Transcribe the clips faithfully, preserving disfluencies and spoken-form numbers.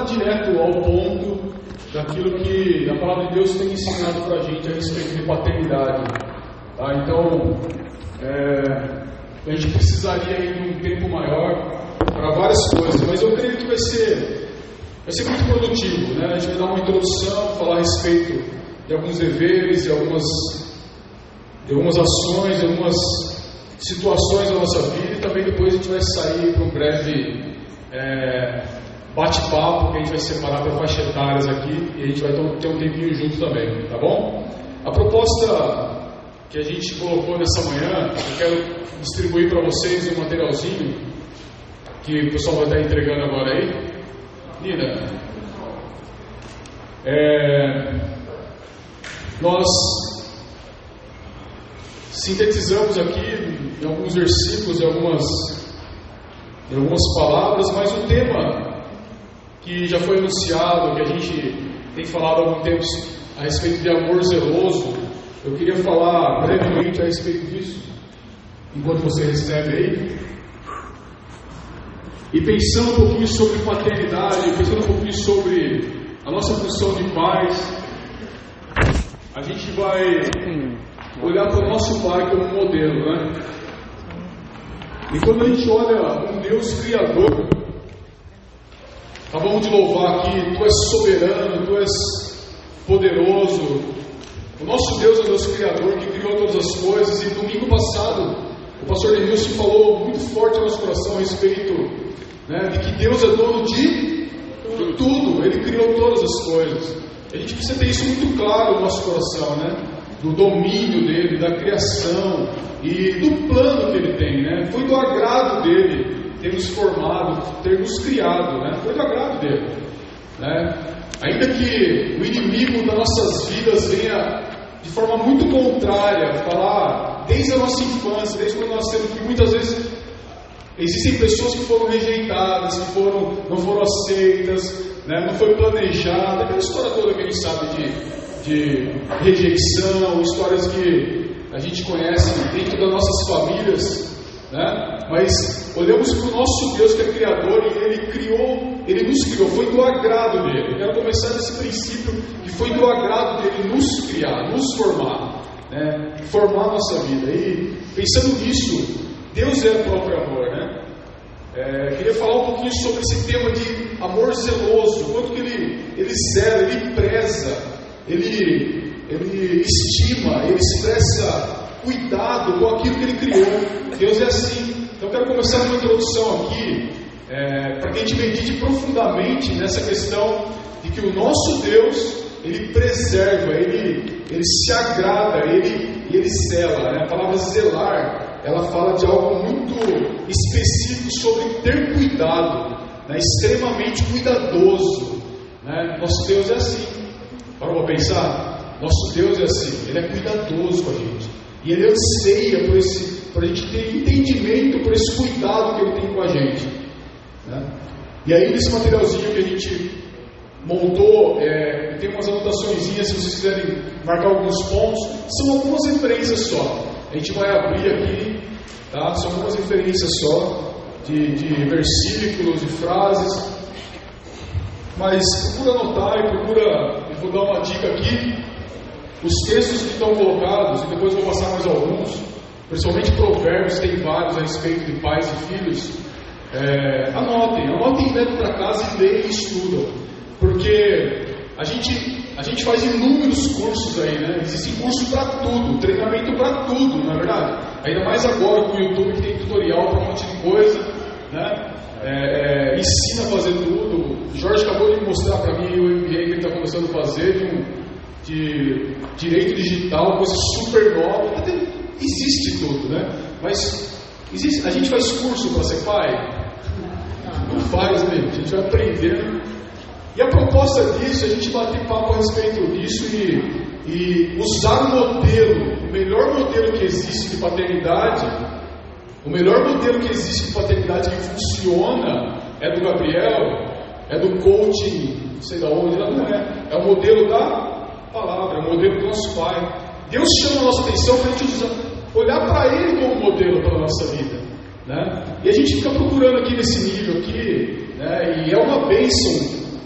falar direto ao ponto daquilo que a palavra de Deus tem ensinado para a gente a respeito de paternidade. Tá? Então, é, a gente precisaria aí de um tempo maior para várias coisas, mas eu creio que vai ser, vai ser muito produtivo, né? A gente vai dar uma introdução, falar a respeito de alguns deveres, de algumas, de algumas ações, de algumas situações da nossa vida, e também depois a gente vai sair para um breve é, bate-papo, que a gente vai separar por faixas etárias aqui, e a gente vai ter um tempinho junto também, tá bom? A proposta que a gente colocou nessa manhã, eu quero distribuir para vocês um materialzinho que o pessoal vai estar entregando agora aí. Nina, é, nós sintetizamos aqui em alguns versículos, em algumas, em algumas palavras, mas o tema que já foi anunciado, que a gente tem falado há algum tempo a respeito de amor zeloso, eu queria falar brevemente a respeito disso, enquanto você recebe aí. E pensando um pouquinho sobre paternidade, pensando um pouquinho sobre a nossa função de pais, a gente vai olhar para o nosso pai como modelo, né? E quando a gente olha um Deus Criador, acabamos de louvar aqui, Tu és soberano, Tu és poderoso. O nosso Deus é o Deus Criador que criou todas as coisas. E domingo passado, o pastor Denilson falou muito forte no nosso coração a respeito, né, de que Deus é dono de, de tudo. Ele criou todas as coisas. A gente precisa ter isso muito claro no nosso coração, né? Do domínio dele, da criação e do plano que ele tem, né? Foi do agrado dele ter nos formado, ter nos criado, né? Foi do agrado dele, né? Ainda que o inimigo das nossas vidas venha de forma muito contrária, falar desde a nossa infância, desde quando nós temos, que muitas vezes existem pessoas que foram rejeitadas, que foram, não foram aceitas, né? Não foi planejada, aquela história toda que a gente sabe de de rejeição, histórias que a gente conhece dentro das nossas famílias, né? Mas olhamos para o nosso Deus que é Criador, e Ele criou, Ele nos criou, foi do agrado dele. Eu quero começar nesse princípio que foi do agrado dele nos criar, nos formar, né? Formar a nossa vida. E pensando nisso, Deus é o próprio amor, né? É, queria falar um pouquinho sobre esse tema de amor zeloso, quanto que ele, ele zela, ele preza, Ele, ele estima, ele expressa cuidado com aquilo que ele criou. Deus é assim. Então eu quero começar uma introdução aqui, é, para que a gente medite profundamente nessa questão de que o nosso Deus, ele preserva, ele, ele se agrada, ele, ele zela, né? A palavra zelar, ela fala de algo muito específico sobre ter cuidado, né? Extremamente cuidadoso, né? Nosso Deus é assim. Para pensar, nosso Deus é assim, Ele é cuidadoso com a gente, e Ele anseia por, esse, por a gente ter entendimento por esse cuidado que Ele tem com a gente, né? E aí nesse materialzinho que a gente montou, é, tem umas anotaçõezinhas, se vocês quiserem marcar alguns pontos, são algumas referências só, a gente vai abrir aqui, tá? São algumas referências só, de, de versículos, de frases, mas procura anotar e procura, eu vou dar uma dica aqui, os textos que estão colocados, e depois vou passar mais alguns, principalmente provérbios, tem vários a respeito de pais e filhos, é, anotem, anotem dentro para casa e leiam e estudam, porque a gente, a gente faz inúmeros cursos aí, né? Existe curso para tudo, treinamento para tudo, não é verdade? Ainda mais agora com o YouTube que tem tutorial para um monte de coisa, né? É, é, ensina a fazer tudo. O Jorge acabou de mostrar para mim o M B A que ele está começando a fazer de, um, de direito digital, coisa super nova. Até existe tudo, né? Mas existe, a gente faz curso para ser pai? Não faz, né? A gente vai aprendendo. E a proposta disso é a gente bater papo a respeito disso e, e usar o modelo, o melhor modelo que existe de paternidade. O melhor modelo que existe de paternidade que funciona é do Gabriel, é do coaching, não sei de onde, não é. É o modelo da palavra, é o modelo do nosso Pai. Deus chama a nossa atenção para a gente olhar para Ele como modelo para a nossa vida, né? E a gente fica procurando aqui nesse nível aqui, né? E é uma bênção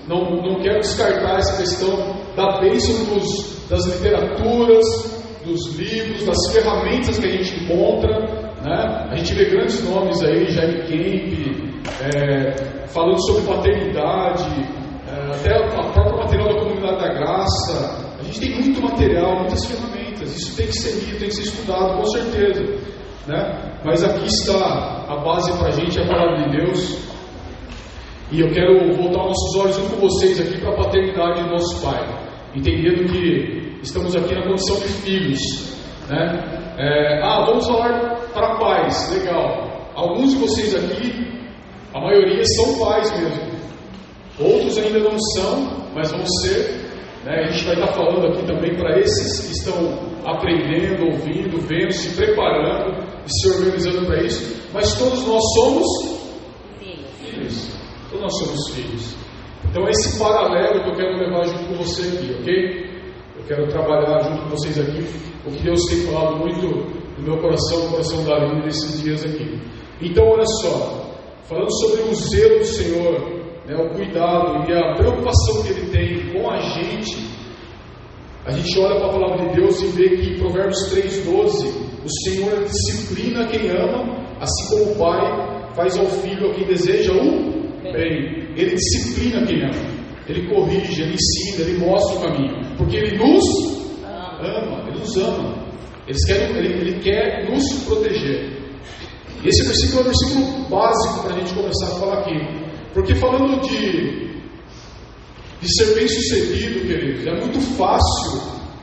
não, não quero descartar essa questão da bênção dos, das literaturas, dos livros, das ferramentas que a gente encontra, né? A gente vê grandes nomes aí, Jaime Kemp, é, falando sobre paternidade, é, até a própria material da Comunidade da Graça. A gente tem muito material, muitas ferramentas. Isso tem que ser lido, tem que ser estudado, com certeza, né? Mas aqui está a base para a gente, a palavra de Deus. E eu quero voltar nossos olhos junto com vocês aqui para a paternidade do nosso Pai, entendendo que estamos aqui na condição de filhos, né? É, ah, vamos falar para pais, legal. Alguns de vocês aqui, a maioria são pais mesmo. Outros ainda não são, mas vão ser, né? A gente vai estar falando aqui também para esses que estão aprendendo, ouvindo, vendo, se preparando e se organizando para isso. Mas todos nós somos filhos. Todos nós somos filhos. Então é esse paralelo que eu quero levar junto com você aqui, ok? Eu quero trabalhar junto com vocês aqui o que Deus tem falado muito no meu coração, no coração da Aline nesses dias aqui. Então olha só, falando sobre o zelo do Senhor, né, o cuidado e a preocupação que Ele tem com a gente, a gente olha para a palavra de Deus e vê que em Provérbios três, doze, o Senhor disciplina quem ama, assim como o Pai faz ao filho a quem deseja o bem. Ele disciplina quem ama, Ele corrige, Ele ensina, Ele mostra o caminho, porque Ele nos ama, Ele nos ama, Ele quer, Ele, Ele quer nos proteger. Esse versículo é um versículo básico para a gente começar a falar aqui, porque falando de, de ser bem sucedido, queridos, é muito fácil,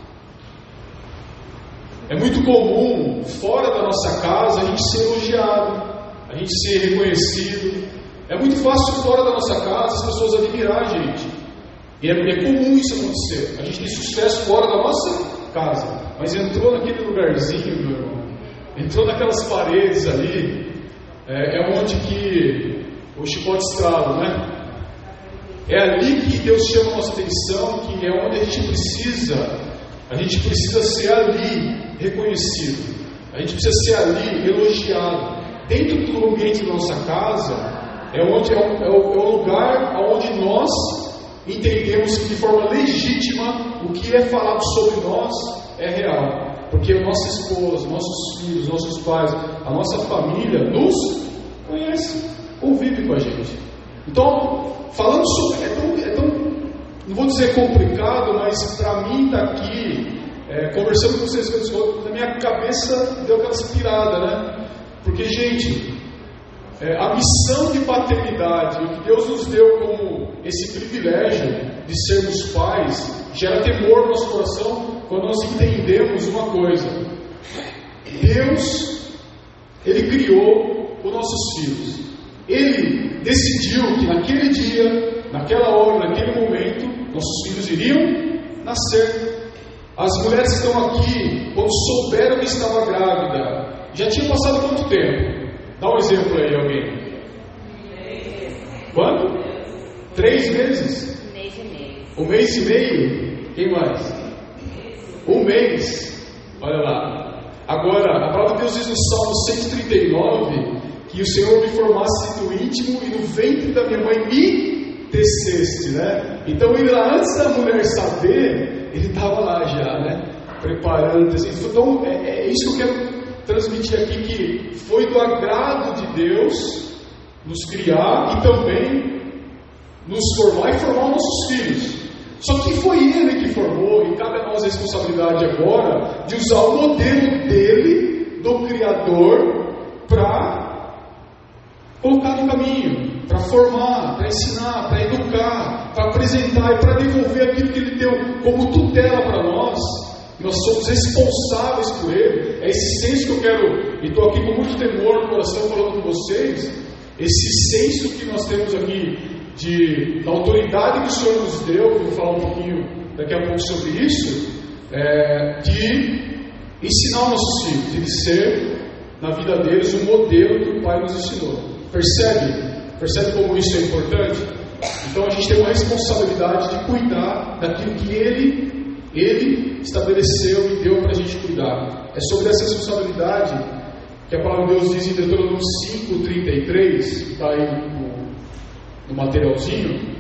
é muito comum fora da nossa casa a gente ser elogiado, a gente ser reconhecido. É muito fácil fora da nossa casa as pessoas admirar a gente. E é, é comum isso acontecer. A gente tem sucesso fora da nossa casa, mas entrou naquele lugarzinho, meu irmão, entrou naquelas paredes ali, é, é onde que o chicote estrala, né? É ali que Deus chama a nossa atenção, que é onde a gente precisa, a gente precisa ser ali reconhecido, a gente precisa ser ali elogiado. Dentro do ambiente da nossa casa, é, onde, é, o, é, o, é o lugar onde nós entendemos que de forma legítima o que é falado sobre nós é real. Porque a nossa esposa, nossos filhos, nossos pais, a nossa família nos conhece, convive com a gente. Então, falando sobre... É tão, é tão não vou dizer complicado, mas para mim está aqui, é, conversando com vocês, na minha cabeça deu aquela inspirada, né? Porque, gente, é, a missão de paternidade, o que Deus nos deu como esse privilégio de sermos pais, gera temor no nosso coração quando nós entendemos uma coisa: Deus, Ele criou os nossos filhos. Ele decidiu que naquele dia, naquela hora, naquele momento, nossos filhos iriam nascer. As mulheres que estão aqui, quando souberam que estava grávida, já tinha passado quanto tempo? Dá um exemplo aí, alguém. Quanto? Três meses? Um mês e meio. Um mês e meio? Quem mais? Um mês. Olha lá. Agora, a palavra de Deus diz no Salmo cento e trinta e nove que o Senhor me formasse no íntimo e no ventre da minha mãe me teceste, né? Então, ele, antes da mulher saber, ele estava lá já, né? Preparando. Então, é, é isso que eu quero transmitir aqui, que foi do agrado de Deus nos criar e também nos formar e formar nossos filhos. Só que foi Ele que formou, e cabe a nós a responsabilidade agora de usar o modelo dele, do Criador, para colocar no caminho, para formar, para ensinar, para educar, para apresentar e para devolver aquilo que Ele deu como tutela para nós. Nós somos responsáveis por Ele. É esse senso que eu quero, e estou aqui com muito temor no coração falando com vocês, esse senso que nós temos aqui de, da autoridade que o Senhor nos deu, eu vou falar um pouquinho daqui a pouco sobre isso, é, de ensinar nossos filhos, de ser na vida deles o modelo que o Pai nos ensinou. Percebe? Percebe como isso é importante? Então a gente tem uma responsabilidade de cuidar daquilo que Ele Ele estabeleceu e deu para a gente cuidar. É sobre essa responsabilidade que a palavra de Deus diz em Deuteronômio cinco, trinta e três, que está aí no, no materialzinho,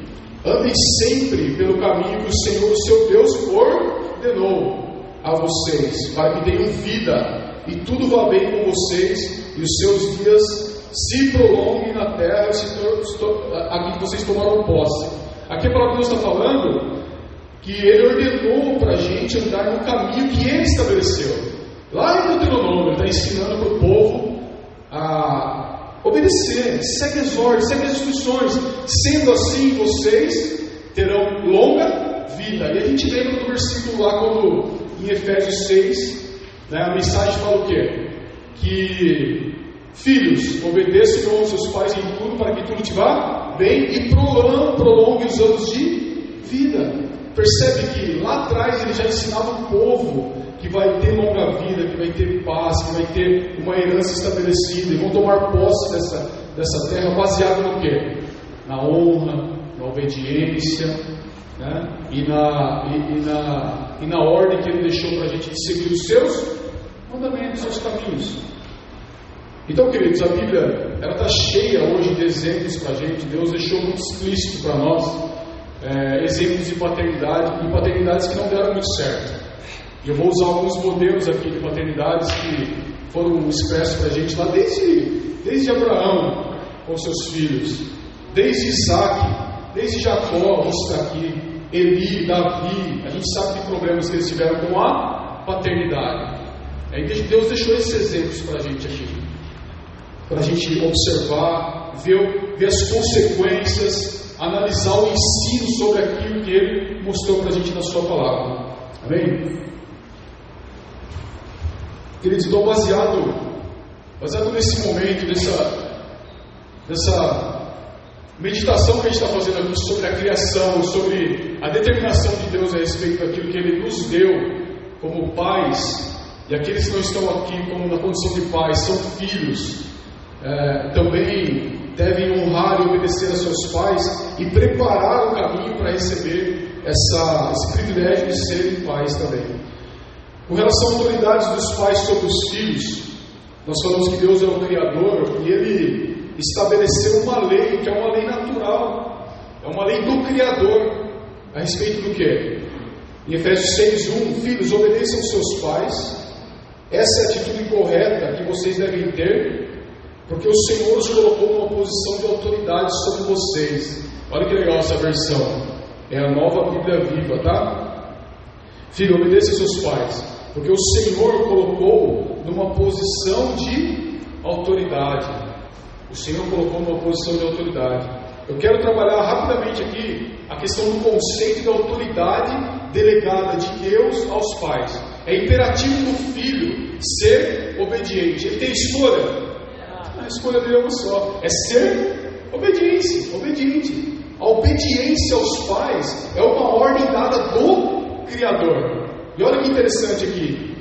Andem sempre pelo caminho que o Senhor, o seu Deus, ordenou a vocês, para que tenham vida, e tudo vá bem com vocês, e os seus dias se prolonguem na terra a que vocês tomaram posse. Aqui a palavra de Deus está falando que Ele ordenou para a gente andar no caminho que Ele estabeleceu. Lá em Deuteronômio, Ele está ensinando para o povo a obedecer, segue as ordens, segue as instruções. Sendo assim, vocês terão longa vida. E a gente lembra do versículo lá, quando em Efésios seis, né, a mensagem fala o quê? Que filhos, obedeçam aos seus pais em tudo, para que tudo te vá bem e prolongue os anos de vida. Percebe que lá atrás ele já ensinava o povo que vai ter longa vida, que vai ter paz, que vai ter uma herança estabelecida, e vão tomar posse dessa, dessa terra baseado no quê? Na honra, na obediência, né? e, na, e, e, na, e na ordem que Ele deixou para a gente de seguir os seus mandamentos, os seus caminhos. Então, queridos, a Bíblia está cheia hoje de exemplos para a gente. Deus deixou muito explícito para nós é, exemplos de paternidade e paternidades que não deram muito certo. E eu vou usar alguns modelos aqui de paternidades que foram expressos para a gente lá desde, desde Abraão com seus filhos, desde Isaac, desde Jacó, vamos citar aqui, Eli, Davi. A gente sabe de problemas que eles tiveram com a paternidade. Aí Deus deixou esses exemplos para a gente aqui, para a gente observar, ver, ver as consequências, analisar o ensino sobre aquilo que Ele mostrou para a gente na Sua palavra. Amém? Queridos, então baseado, baseado nesse momento, nessa, nessa meditação que a gente está fazendo aqui sobre a criação, sobre a determinação de Deus a respeito daquilo que Ele nos deu como pais, e aqueles que não estão aqui como na condição de pais, são filhos, é, também devem honrar e obedecer a seus pais e preparar o caminho para receber essa, esse privilégio de serem pais também. Com relação à autoridade dos pais sobre os filhos, nós falamos que Deus é o Criador e Ele estabeleceu uma lei, que é uma lei natural, é uma lei do Criador, a respeito do que? Em Efésios seis, um, filhos, obedeçam aos seus pais. Essa é a atitude correta que vocês devem ter, porque o Senhor os colocou numa posição de autoridade sobre vocês. Olha que legal essa versão, é a Nova Bíblia Viva, tá? Filho, obedeça aos seus pais, porque o Senhor colocou numa posição de autoridade. O Senhor colocou numa posição de autoridade. Eu quero trabalhar rapidamente aqui a questão do conceito de autoridade delegada de Deus aos pais. É imperativo do filho ser obediente. Ele tem escolha? A escolha dele é uma só, é ser obediente, obediente. A obediência aos pais é uma ordem dada do Criador. E olha que interessante aqui,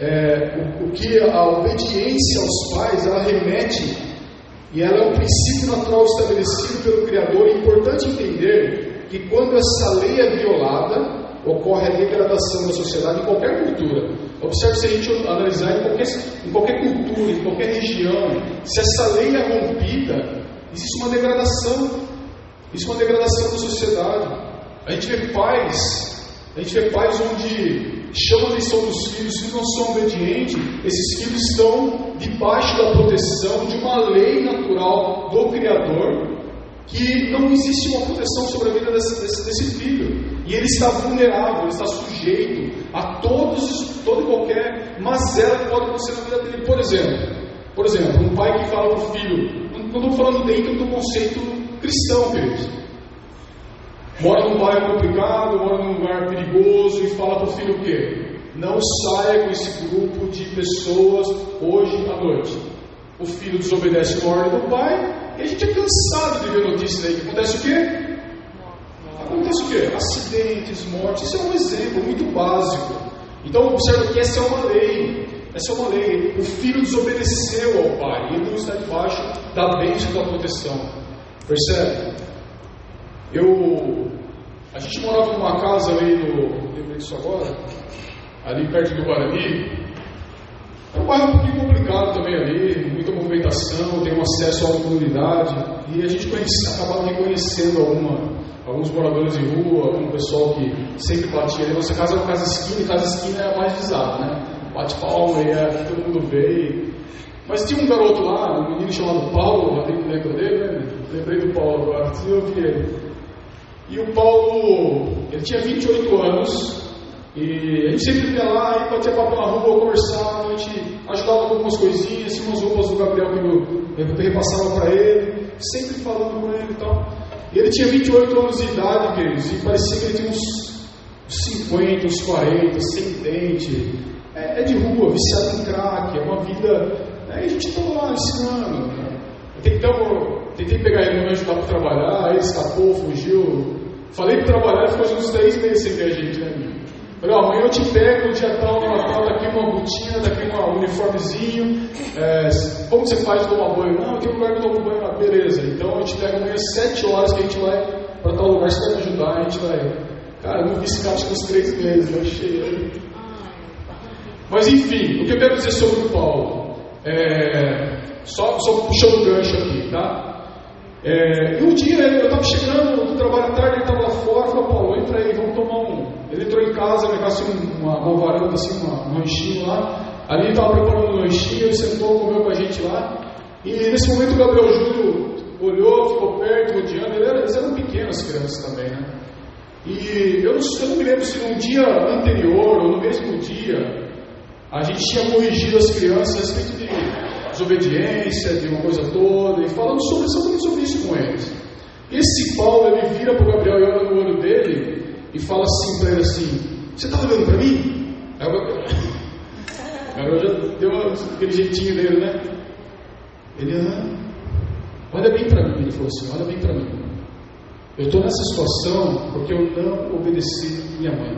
é, o, o que a obediência aos pais, ela remete, e ela é um princípio natural estabelecido pelo Criador. É importante entender que quando essa lei é violada, ocorre a degradação da sociedade em qualquer cultura. Observe, se a gente analisar em qualquer, em qualquer cultura, em qualquer região, se essa lei é rompida, existe uma degradação, existe uma degradação da sociedade. A gente vê pais, a gente vê pais onde chamam a atenção dos filhos, que não são obedientes, esses filhos estão debaixo da proteção de uma lei natural do Criador, que não existe uma proteção sobre a vida desse, desse, desse filho, e ele está vulnerável, ele está sujeito a todos, toda e qualquer mazela que pode acontecer na vida dele. Por exemplo, por exemplo, um pai que fala para o filho, não estou falando dentro do conceito cristão, queridos, mora num bairro complicado, mora num lugar perigoso, e fala para o filho o quê? Não saia com esse grupo de pessoas hoje à noite. O filho desobedece a ordem do pai, e a gente é cansado de ver notícias aí que acontece o quê? Acontece o quê? Acidentes, mortes. Isso é um exemplo muito básico. Então observa que essa é uma lei. Essa é uma lei. O filho desobedeceu ao pai, e ele não está debaixo da bênção da proteção. Percebe? Eu, a gente morava numa casa ali no, lembrei disso agora, ali perto do Guarani. É um bairro um pouquinho complicado também ali, muita movimentação, tem um acesso a uma comunidade, e a gente conhece, acabava reconhecendo alguma, alguns moradores de rua, algum pessoal que sempre batia ali. Nossa casa é uma casa esquina, e casa esquina é a mais visada, né? Bate palma e é, todo mundo vê. Mas tinha um garoto lá, um menino chamado Paulo, até que lembra dele, né? Lembrei do Paulo agora, preciso ouvir ele. E o Paulo, ele tinha vinte e oito anos, e a gente sempre ia lá, e batia papo na rua, conversava, a gente ajudava com algumas coisinhas, tinha umas roupas do Gabriel que eu, eu repassava para ele, sempre falando com ele e tal. E ele tinha vinte e oito anos de idade, queridos, e parecia que ele tinha uns cinquenta, uns quarenta, sem dente. É, é de rua, viciado em crack, é uma vida. Aí a gente estava lá ensinando. Né? Tentamos, tentei pegar ele para me ajudar para trabalhar, ele escapou, fugiu. Falei para trabalhar, ele ficou uns três meses sem ver a gente, né? Falei, ó, amanhã eu te pego, no dia tal, no Natal, daqui uma botina, daqui um uniformezinho. É, como você faz tomar banho? Não, eu tenho um lugar que eu tomo banho lá, beleza. Então eu te pego amanhã às sete horas que a gente vai para tal lugar, você vai me ajudar, a gente vai. Cara, eu não vi esse cara acho que uns três meses, eu achei. Mas enfim, o que eu quero dizer sobre o Paulo, é, só, só puxando o gancho aqui, tá? É, e um dia eu estava chegando do trabalho à tarde, ele estava lá fora, falou, Paulo, entra aí, vamos tomar um. Ele entrou em casa, minha casa tinha uma, uma varanda, assim, uma, um ranchinho lá, ali ele estava preparando um lanchinho, ele sentou, comeu com a gente lá, e nesse momento o Gabriel Júlio olhou, ficou perto, rodeando, ele era, eles eram pequenas crianças também, né? E eu não, eu não me lembro se no dia anterior ou no mesmo dia a gente tinha corrigido as crianças a respeito de desobediência, de uma coisa toda, e falando sobre, sobre isso com eles. Esse Paulo, ele vira para o Gabriel e olha no olho dele e fala assim para ele assim, você está olhando para mim? Aí o Gabriel, Gabriel já deu aquele jeitinho dele, né? Ele, ah, olha bem para mim, ele falou assim, olha bem para mim. Eu estou nessa situação porque eu não obedeci minha mãe.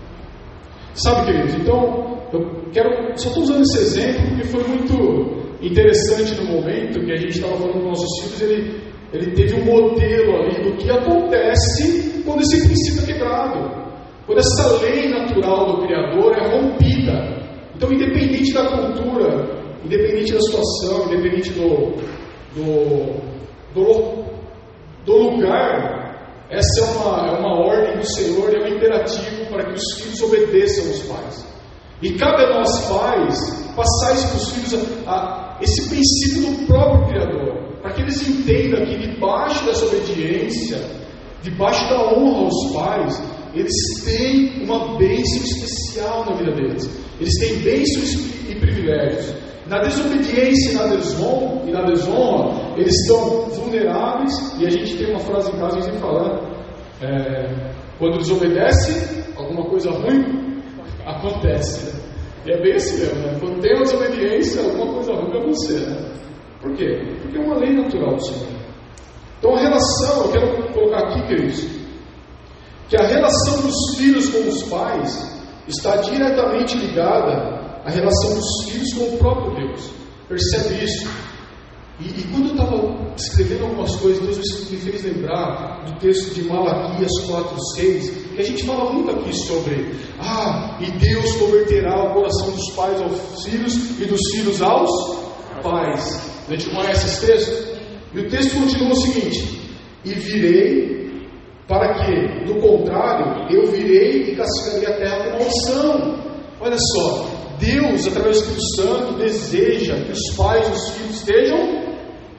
Sabe, queridos, então eu quero, só estou usando esse exemplo porque foi muito interessante no momento que a gente estava falando com nossos filhos, ele, ele teve um modelo ali do que acontece quando esse princípio é quebrado, quando essa lei natural do Criador é rompida. Então, independente da cultura, independente da situação, independente do, do, do, do lugar, essa é uma, é uma ordem do Senhor, é um imperativo para que os filhos obedeçam aos pais. E cabe a nós pais passar isso para os filhos, a, a, esse princípio do próprio Criador, para que eles entendam que debaixo dessa obediência, debaixo da honra aos pais, eles têm uma bênção especial na vida deles. Eles têm bênçãos e privilégios. Na desobediência e na desonra, e na desonra eles estão vulneráveis, e a gente tem uma frase em casa que vem falando, é, quando desobedece, alguma coisa ruim acontece, né? E é bem assim mesmo, né? Quando tem uma desobediência, alguma coisa ruim vai acontecer, né? Por quê? Porque é uma lei natural do Senhor. Então a relação, eu quero colocar aqui, queridos, que a relação dos filhos com os pais está diretamente ligada à relação dos filhos com o próprio Deus. Percebe isso? E, e quando eu estava escrevendo algumas coisas, Deus me fez lembrar do texto de Malaquias quatro, seis, que a gente fala muito aqui sobre, ah, e Deus converterá o coração dos pais aos filhos e dos filhos aos pais. A gente conhece esse texto? E o texto continua o seguinte, e virei, para que, do contrário, eu virei e castigarei a terra com maldição. Olha só, Deus, através do Espírito Santo, deseja que os pais e os filhos estejam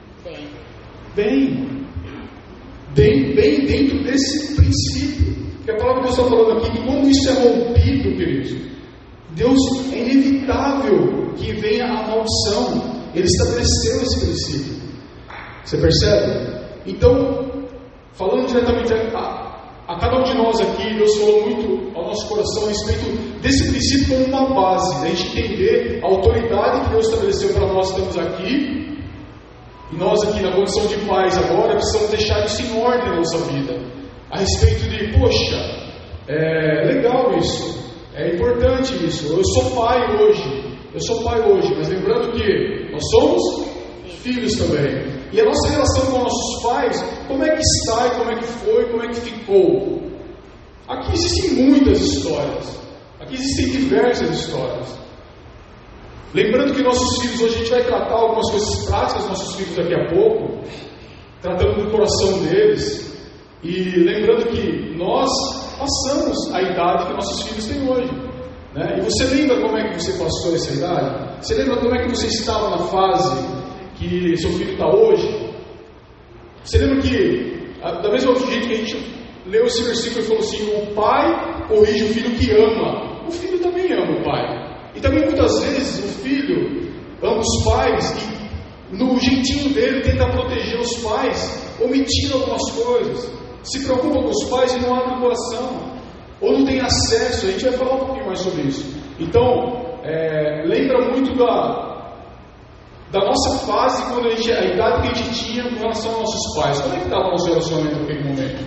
bem, bem, bem dentro desse princípio. Porque a palavra de Deus está falando aqui que quando isso é rompido, queridos, Deus é inevitável que venha a maldição. Ele estabeleceu esse princípio. Você percebe? Então, falando diretamente a, a, a cada um de nós aqui, Deus falou muito ao nosso coração a respeito desse princípio como uma base, da gente entender a autoridade que Deus estabeleceu para nós que estamos aqui. E nós aqui na condição de pais agora precisamos deixar isso em ordem na nossa vida. A respeito de, poxa, é legal isso, é importante isso. Eu sou pai hoje, eu sou pai hoje, mas lembrando que nós somos filhos também. E a nossa relação com nossos pais, como é que está e como é que foi, como é que ficou? Aqui existem muitas histórias, aqui existem diversas histórias. Lembrando que nossos filhos, hoje a gente vai tratar algumas coisas práticas dos nossos filhos daqui a pouco, tratando do coração deles. E lembrando que nós passamos a idade que nossos filhos têm hoje, né? E você lembra como é que você passou essa idade? Você lembra como é que você estava na fase que seu filho está hoje? Você lembra que, da mesma jeito que a gente leu esse versículo e falou assim, o pai corrige o filho que ama, o filho também ama o pai. E também muitas vezes o filho ama os pais e no jeitinho dele tenta proteger os pais, omitindo algumas coisas, se preocupa com os pais e não abre o coração, ou não tem acesso. A gente vai falar um pouquinho mais sobre isso. Então, é, lembra muito da, da nossa fase, quando a, gente, a idade que a gente tinha com relação aos nossos pais. Como é que estava o nosso relacionamento naquele momento?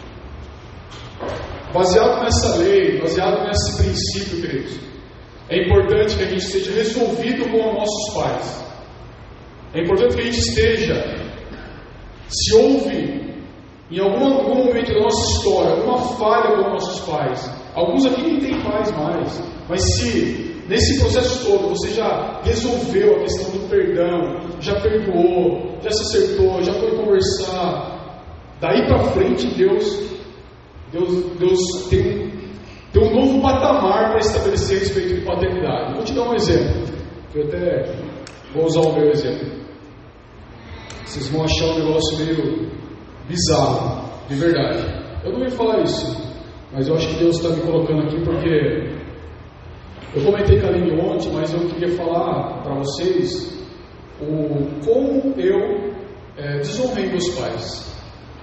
Baseado nessa lei, baseado nesse princípio, queridos, é importante que a gente esteja resolvido com os nossos pais. É importante que a gente esteja, se houve em algum, algum momento da nossa história alguma falha com nossos pais, alguns aqui nem têm pais mais, mas se nesse processo todo você já resolveu a questão do perdão, já perdoou, já se acertou, já foi conversar, daí para frente Deus, Deus, Deus tem, tem um novo patamar para estabelecer a respeito de paternidade. Vou te dar um exemplo, que eu até vou usar o meu exemplo. Vocês vão achar um negócio meio bizarro, de verdade. Eu não ia falar isso, mas eu acho que Deus está me colocando aqui porque eu comentei com a Aline ontem, mas eu queria falar para vocês o, como eu é, desonrei meus pais.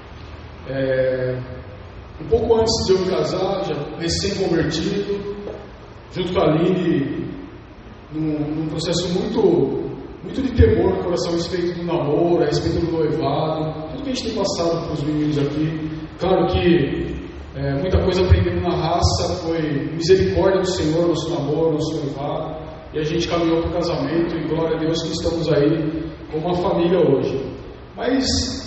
É, um pouco antes de eu me casar, já recém-convertido, junto com a Aline, num, num processo muito... muito de temor no coração a respeito do namoro, a respeito do noivado, tudo que a gente tem passado para os meninos aqui. Claro que é, muita coisa aprendendo na raça, foi misericórdia do Senhor, nosso namoro, nosso noivado, e a gente caminhou para o casamento, e glória a Deus que estamos aí como uma família hoje. Mas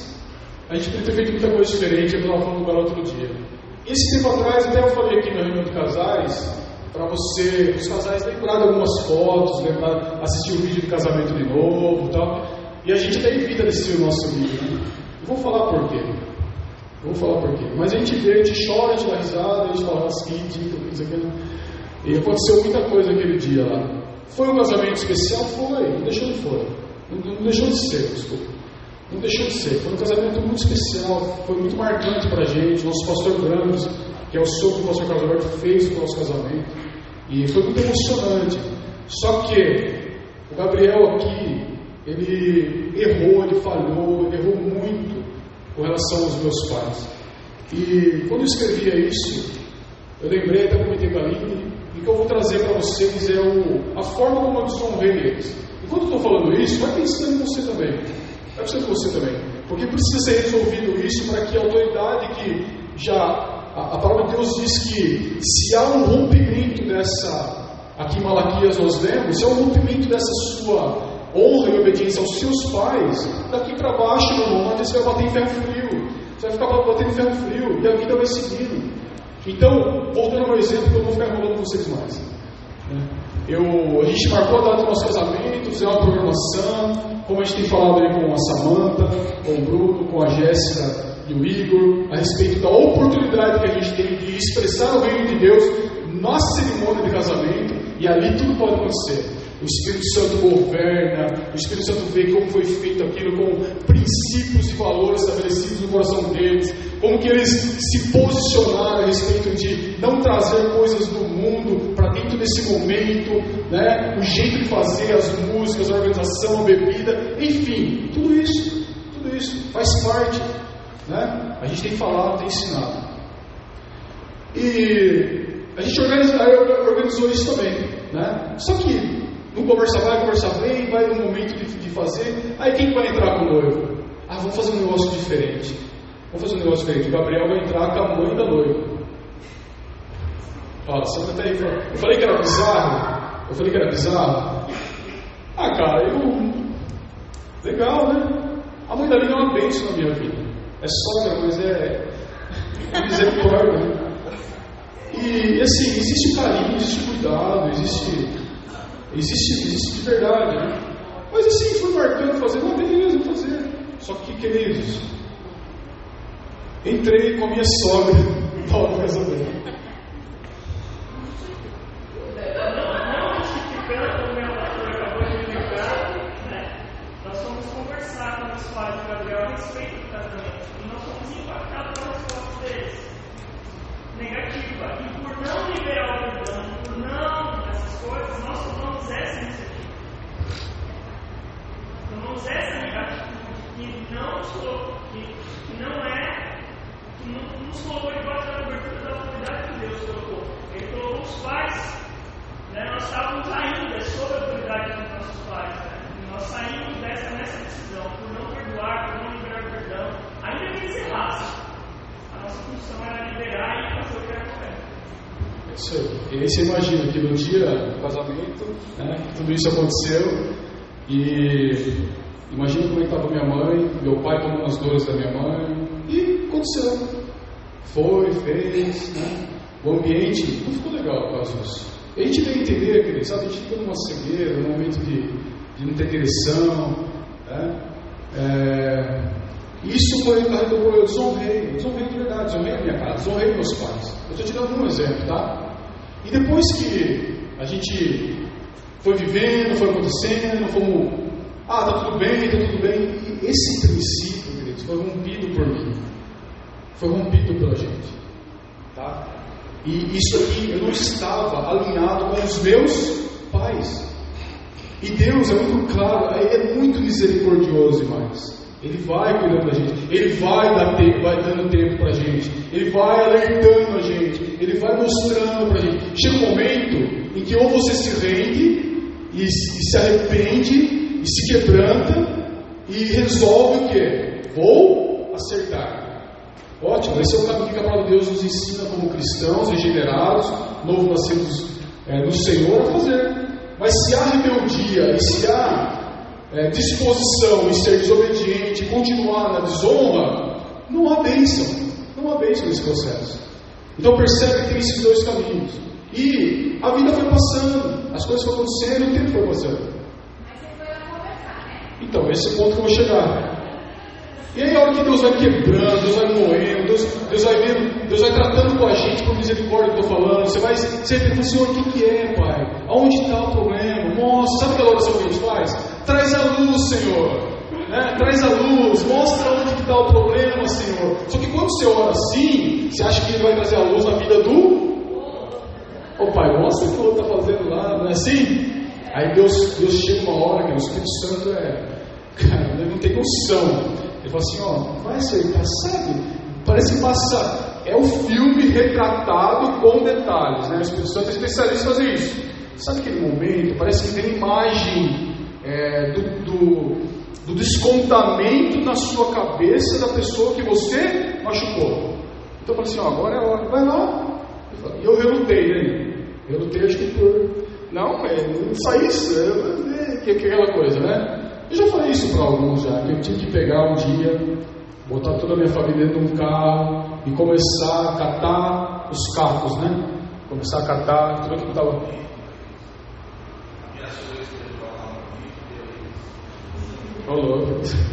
a gente podia ter feito muita coisa diferente, eu estava falando agora outro dia. Esse tempo atrás, até eu falei aqui na reunião de casais, para você, os casais lembrar de algumas fotos, lembrar, assistir o vídeo de casamento de novo e tal. E a gente até evita assistir o nosso vídeo, né? Eu vou falar por quê. Eu vou falar por quê. Mas a gente vê, a gente chora, a gente dá risada, a gente fala, nossa, que ridículo, que isso aqui. E aconteceu muita coisa aquele dia lá. Foi um casamento especial? Foi. Não deixou de fora. Não, não deixou de ser, desculpa. Não deixou de ser. Foi um casamento muito especial. Foi muito marcante para a gente. Nosso pastor Brandos, que é o sogro do pastor Carlos Alberto, fez o nosso casamento. E foi muito emocionante. Só que o Gabriel aqui, ele errou, ele falhou, ele errou muito com relação aos meus pais. E quando eu escrevia isso, eu lembrei, até comentei com a Aline, e que eu vou trazer para vocês é o, a forma como eu desonrei eles. E quando eu estou falando isso, vai pensando em você também. Vai pensando em você também. Porque precisa ser resolvido isso para que a autoridade que já... A, a palavra de Deus diz que se há um rompimento dessa... Aqui em Malaquias nós lemos, se há um rompimento dessa sua honra e obediência aos seus pais, daqui para baixo, meu irmão, você vai bater em ferro frio. Você vai ficar batendo em ferro frio e a vida vai seguindo. Então, voltando ao meu exemplo, que eu não vou ficar enrolando vocês mais. Eu, a gente marcou a data do nosso casamento, fizemos uma programação, como a gente tem falado aí com a Samanta, com o Bruno, com a Jéssica e o Igor, a respeito da oportunidade que a gente tem de expressar o reino de Deus na cerimônia de casamento, e ali tudo pode acontecer. O Espírito Santo governa, o Espírito Santo vê como foi feito aquilo, com princípios e valores estabelecidos no coração deles, como que eles se posicionaram a respeito de não trazer coisas do mundo para dentro desse momento, né? O jeito de fazer, as músicas, a organização, a bebida, enfim, tudo isso, tudo isso faz parte, né? A gente tem falado, tem ensinado. E a gente organizou, organizou isso também, né? Só que não conversa vai, conversa vem, vai no momento de, de fazer. Aí quem vai entrar com o noivo? Ah, vamos fazer um negócio diferente. Vamos fazer um negócio diferente. O Gabriel vai entrar com a mãe da noiva. Ó, você tá aí, eu falei que era bizarro. Eu falei que era bizarro. Ah, cara, eu. Legal, né? A mãe da Lina é uma bênção na minha vida. É sogra, mas é. É misericórdia, né? E assim, existe carinho, existe cuidado, existe. Existe, existe de verdade, né? Mas assim, foi marcando fazer, não, beleza, fazer. Só que, queridos, entrei com a minha sogra na hora do casamento. Não justificando o meu pastor acabou de explicar, né? Nós fomos conversar com os pais do Gabriel a respeito do casamento e nós fomos impactados pela resposta deles. Negativa. E por não liberar o perdão, por não essas coisas, nós tomamos essa iniciativa. Tomamos essa negativa que não nos colocou, que, que não é, que não nos colocou debaixo da cobertura da autoridade que Deus colocou. Ele colocou os pais, né? Nós estávamos ainda sob a autoridade dos nossos pais, né? E nós saímos dessa, nessa decisão, por não perdoar, por não liberar o perdão, ainda que eles errassem. A nossa função era liberar e fazer o que era correto. É isso aí. E aí você imagina que no dia do casamento, né, tudo isso aconteceu, e imagina como é que estava minha mãe, meu pai tomando as dores da minha mãe, e aconteceu. Foi, fez, né? O ambiente não ficou legal por causa disso. A gente tem que entender, querido, sabe? A gente fica numa cegueira, num momento de, de não ter direção, né? É... Isso foi, eu desonrei, eu desonrei de verdade, desonrei a minha casa, desonrei meus pais. Eu estou te dando um exemplo, tá? E depois que a gente foi vivendo, foi acontecendo, fomos, ah, tá tudo bem, tá tudo bem. E esse princípio, queridos, foi rompido por mim, foi rompido pela gente, tá? E isso aqui, eu não estava alinhado com os meus pais. E Deus é muito claro, Ele é muito misericordioso demais. Ele vai cuidando da gente, Ele vai, dar tempo, vai dando tempo para a gente, Ele vai alertando a gente, Ele vai mostrando para a gente. Chega um momento em que ou você se rende e, e se arrepende e se quebranta e resolve o quê? Vou acertar. Ótimo, esse é o caminho que a palavra de Deus nos ensina como cristãos regenerados, novo nascidos é, no Senhor a fazer. Mas se há rebeldia e se há É, disposição em ser desobediente e continuar na desonra, não há bênção, não há bênção nesse processo. Então percebe que tem esses dois caminhos. E a vida foi passando, as coisas foram acontecendo, o tempo foi passando. Mas você foi lá conversar, né? Então, esse é o ponto que eu vou chegar. E aí a hora que Deus vai quebrando, Deus vai moendo, Deus, Deus vai vendo, Deus vai tratando com a gente por misericórdia que eu estou falando. Você vai você vai perguntar, Senhor, o que, que é, Pai? Aonde está o problema? Mostra, sabe aquela oração que a gente faz? Traz a luz, Senhor, né? Traz a luz, mostra onde que está o problema, Senhor. Só que quando você ora assim, você acha que Ele vai trazer a luz na vida do... Ô oh, Pai, mostra o que o outro está fazendo lá, não é assim? Aí Deus, Deus chega uma hora que o Espírito Santo é... Cara, ele não tem noção. Ele fala assim, ó, vai acertar, sabe? Parece que passa... É um filme retratado com detalhes, né? O Espírito Santo é especialista em fazer isso. Sabe aquele momento? Parece que tem imagem... É, do, do, do descontamento na sua cabeça da pessoa que você machucou. Então eu falei assim, ó, agora é a hora, vai lá. E eu relutei, né? Relutei, acho que por... Não, é, não sai isso, é, que, que aquela coisa, né? Eu já falei isso para alguns já, que eu tive que pegar um dia, botar toda a minha família dentro de um carro e começar a catar os cacos, né? Começar a catar tudo aquilo que estava... Falou.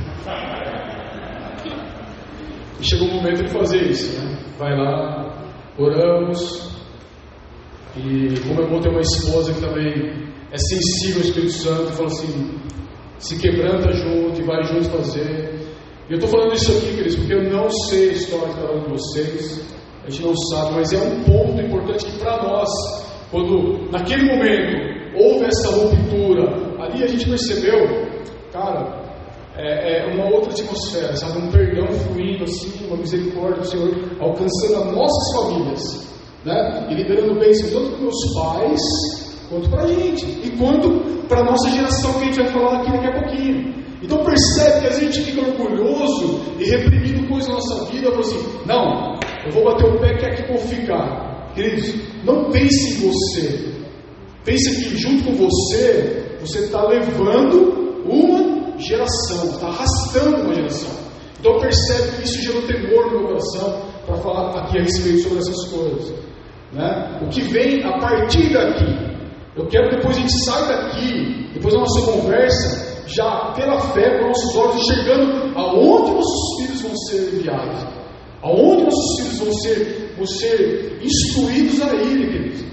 E chegou o momento de fazer isso, né? Vai lá, oramos. E como é bom ter uma esposa que também é sensível ao Espírito Santo, e fala assim, se quebranta junto e vai junto fazer. E eu estou falando isso aqui, queridos, porque eu não sei a história de cada um de vocês, a gente não sabe, mas é um ponto importante que para nós, quando naquele momento houve essa ruptura, ali a gente percebeu, cara, É, é uma outra atmosfera, sabe? Um perdão fluindo assim, uma misericórdia do Senhor alcançando as nossas famílias, né? E liberando bênçãos tanto para meus pais quanto para a gente, e quanto para a nossa geração, que a gente vai falar aqui daqui a pouquinho. Então percebe que a gente fica orgulhoso e reprimindo coisas na nossa vida, falando assim, não, eu vou bater o pé que aqui vou ficar. Queridos, não pense em você, pense que junto com você, você está levando uma geração, está arrastando uma geração. Então percebe que isso gerou temor no meu coração para falar aqui a respeito sobre essas coisas, né? O que vem a partir daqui, eu quero que depois a gente saia daqui, depois da nossa conversa, já pela fé, com nossos olhos enxergando aonde nossos filhos vão ser enviados. Aonde nossos filhos vão ser, vão ser instruídos a Ele, queridos.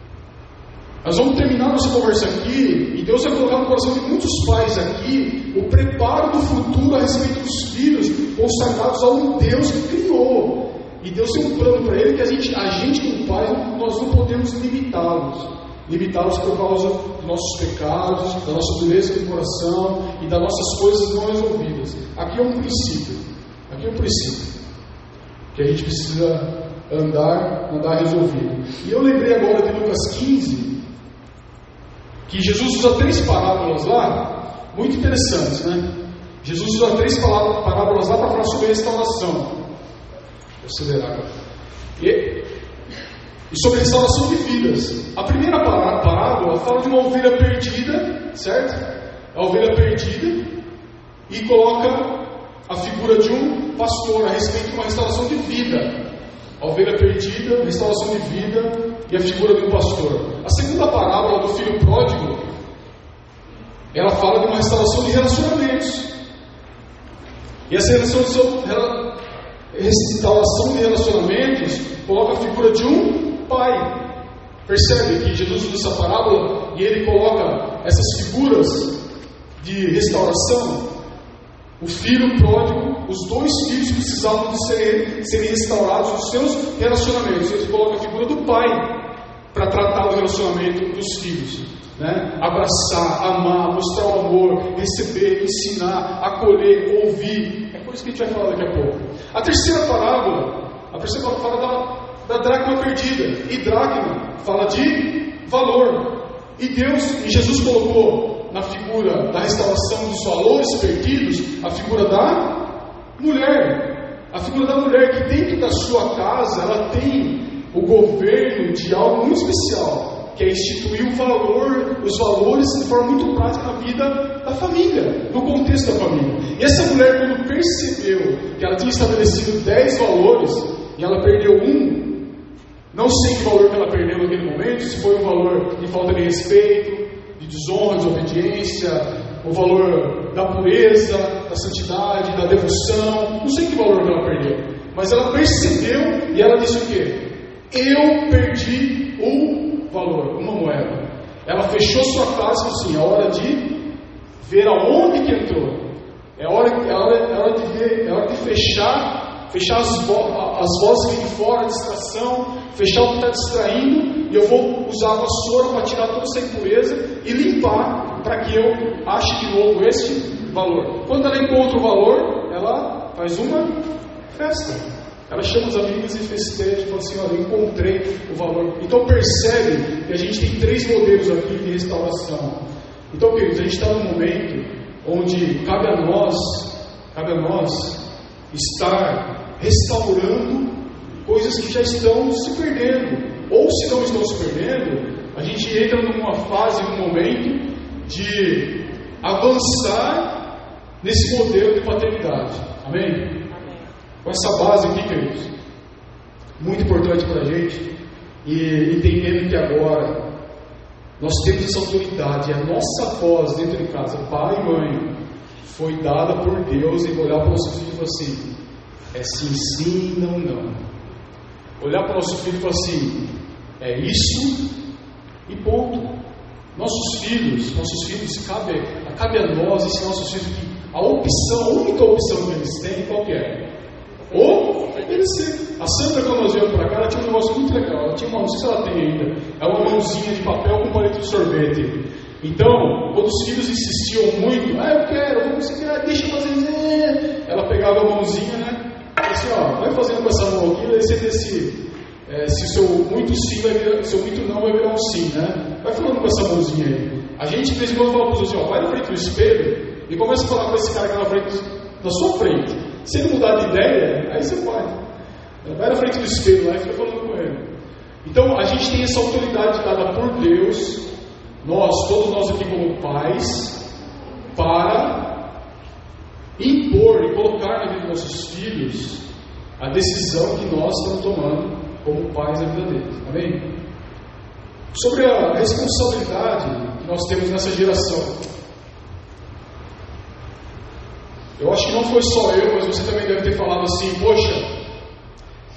Nós vamos terminar nossa conversa aqui, e Deus vai colocar no coração de muitos pais aqui o preparo do futuro a respeito dos filhos consagrados a um Deus que criou. E Deus tem um plano para ele que a gente, a gente como pai, nós não podemos limitá-los. Limitá-los por causa dos nossos pecados, da nossa dureza de coração e das nossas coisas não resolvidas. Aqui é um princípio. Aqui é um princípio que a gente precisa andar, andar resolvido. E eu lembrei agora de Lucas quinze, que Jesus usa três parábolas lá, muito interessantes, né? Jesus usa três parábolas lá para falar sobre restauração. Vou acelerar agora. E, e sobre restauração de vidas. A primeira parábola fala de uma ovelha perdida, certo? A ovelha perdida, e coloca a figura de um pastor a respeito de uma restauração de vida. A ovelha perdida, restauração de vida e a figura de um pastor. A segunda parábola do filho pródigo, ela fala de uma restauração de relacionamentos. E essa restauração, restauração de relacionamentos coloca a figura de um pai. Percebe que Jesus usa essa parábola e ele coloca essas figuras de restauração. O filho pródigo, os dois filhos precisavam de serem, serem restaurados nos seus relacionamentos. Ele coloca a figura do pai para tratar do relacionamento dos filhos, né? Abraçar, amar, mostrar o amor, receber, ensinar, acolher, ouvir. É por isso que a gente vai falar daqui a pouco. A terceira parábola, a terceira parábola fala da, da dracma perdida. E dracma fala de valor. E Deus, e Jesus colocou na figura da restauração dos valores perdidos, a figura da mulher. A figura da mulher que dentro da sua casa, ela tem o governo de algo muito especial, que é instituir o valor, os valores de forma muito prática na vida da família, no contexto da família. E essa mulher, quando percebeu que ela tinha estabelecido dez valores, e ela perdeu um, não sei que valor que ela perdeu naquele momento, se foi um valor de falta de respeito, de desonra, de obediência, o valor da pureza, da santidade, da devoção, não sei que valor que ela perdeu, mas ela percebeu e ela disse o quê? Eu perdi um valor, uma moeda. Ela fechou sua casa e disse assim: é hora de ver aonde que entrou, é hora, é hora, é hora de ver, é hora de fechar, fechar as, vo as vozes que vêm de fora, a distração, fechar o que está distraindo. E eu vou usar a vassoura para tirar toda essa impureza e limpar, para que eu ache de novo este valor. Quando ela encontra o valor, ela faz uma festa. Ela chama os amigos e festeja e fala assim: olha, eu encontrei o valor. Então percebe que a gente tem três modelos aqui de restauração. Então, queridos, a gente está num momento onde cabe a nós, cabe a nós estar restaurando coisas que já estão se perdendo. Ou se não estão se perdendo, a gente entra numa fase, num momento de avançar nesse modelo de paternidade. Amém? Amém. Com essa base aqui, queridos, muito importante para a gente, e entendendo que agora nós temos essa autoridade, a nossa voz dentro de casa, pai e mãe, foi dada por Deus em olhar para o nosso filho e falar assim: é sim, sim, não, não. Olhar para o nosso filho e falar assim: é isso e ponto. Nossos filhos, nossos filhos, cabe, cabe a nós ensinar nossos filhos que a opção, a única opção que eles têm, qual que é? Ou obedecer. A Sandra, quando nós viemos para cá, ela tinha um negócio muito legal. Ela tinha uma, não sei se ela tem ainda, é uma mãozinha de papel com palito de sorvete. Então, quando os filhos insistiam muito: ah, eu quero, vamos, você quer, deixa eu fazer. Ela pegava a mãozinha, né? Assim, ó, vai fazendo com essa mão aqui, vai ser desse. É, se o seu muito sim vai virar, seu muito não vai virar um sim, né? Vai falando com essa mãozinha aí. A gente, de vez em quando, fala para os outros assim: ó, vai na frente do espelho e começa a falar com esse cara que está na frente, na sua frente. Se ele mudar de ideia, aí você pode. Vai na frente do espelho lá e fica falando com ele. Então, a gente tem essa autoridade dada por Deus, nós, todos nós aqui como pais, para impor e colocar na vida dos nossos filhos a decisão que nós estamos tomando como pais da vida deles. Amém? Sobre a responsabilidade que nós temos nessa geração. Eu acho que não foi só eu, mas você também deve ter falado assim: poxa,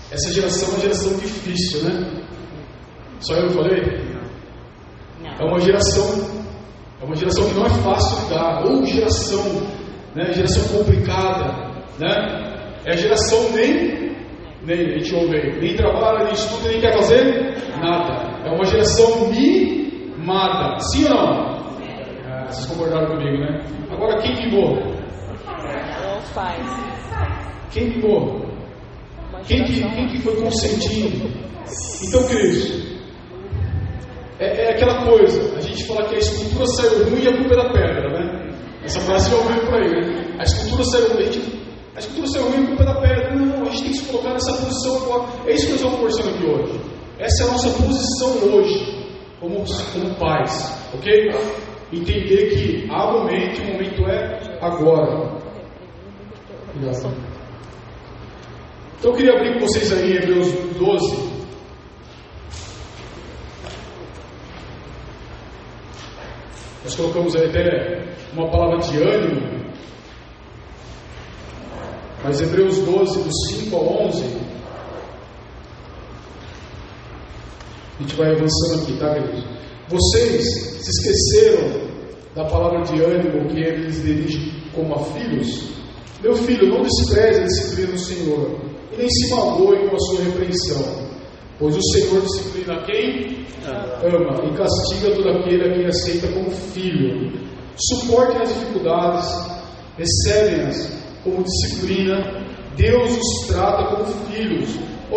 Essa geração é uma geração difícil, né? Só eu falei? É uma geração, é uma geração que não é fácil lidar. Ou geração, né? Geração complicada, né? É a geração nem, nem a gente ouve aí, nem trabalha, nem estuda, nem quer fazer nada. É uma geração mimada. Sim ou não? Ah, vocês concordaram comigo, né? Agora quem mimou? Os pais. Quem mimou? Quem que, quem que foi consentindo? Então, queridos, é, é aquela coisa, a gente fala que a escultura saiu ruim e a culpa é da pedra, né? Essa frase já ouviu por aí, né? A escultura saiu ruim, a, gente, a escultura saiu ruim e a culpa é da pedra. Não, a gente tem que se colocar nessa posição agora. É isso que nós estamos conversando aqui hoje. Essa é a nossa posição hoje, como, como pais, ok? Entender que há momento, o momento é agora. Obrigado. Então eu queria abrir com vocês aí em Hebreus doze. Nós colocamos aí até uma palavra de ânimo. Mas Hebreus doze, do cinco ao onze. A gente vai avançando aqui, tá, queridos? Vocês se esqueceram da palavra de ânimo que ele lhes dirige como a filhos? Meu filho, não despreze a disciplina do Senhor, e nem se magoe com a sua repreensão, pois o Senhor disciplina quem ama e castiga todo aquele a quem aceita como filho. Suportem as dificuldades, recebem-as como disciplina. Deus os trata como filhos.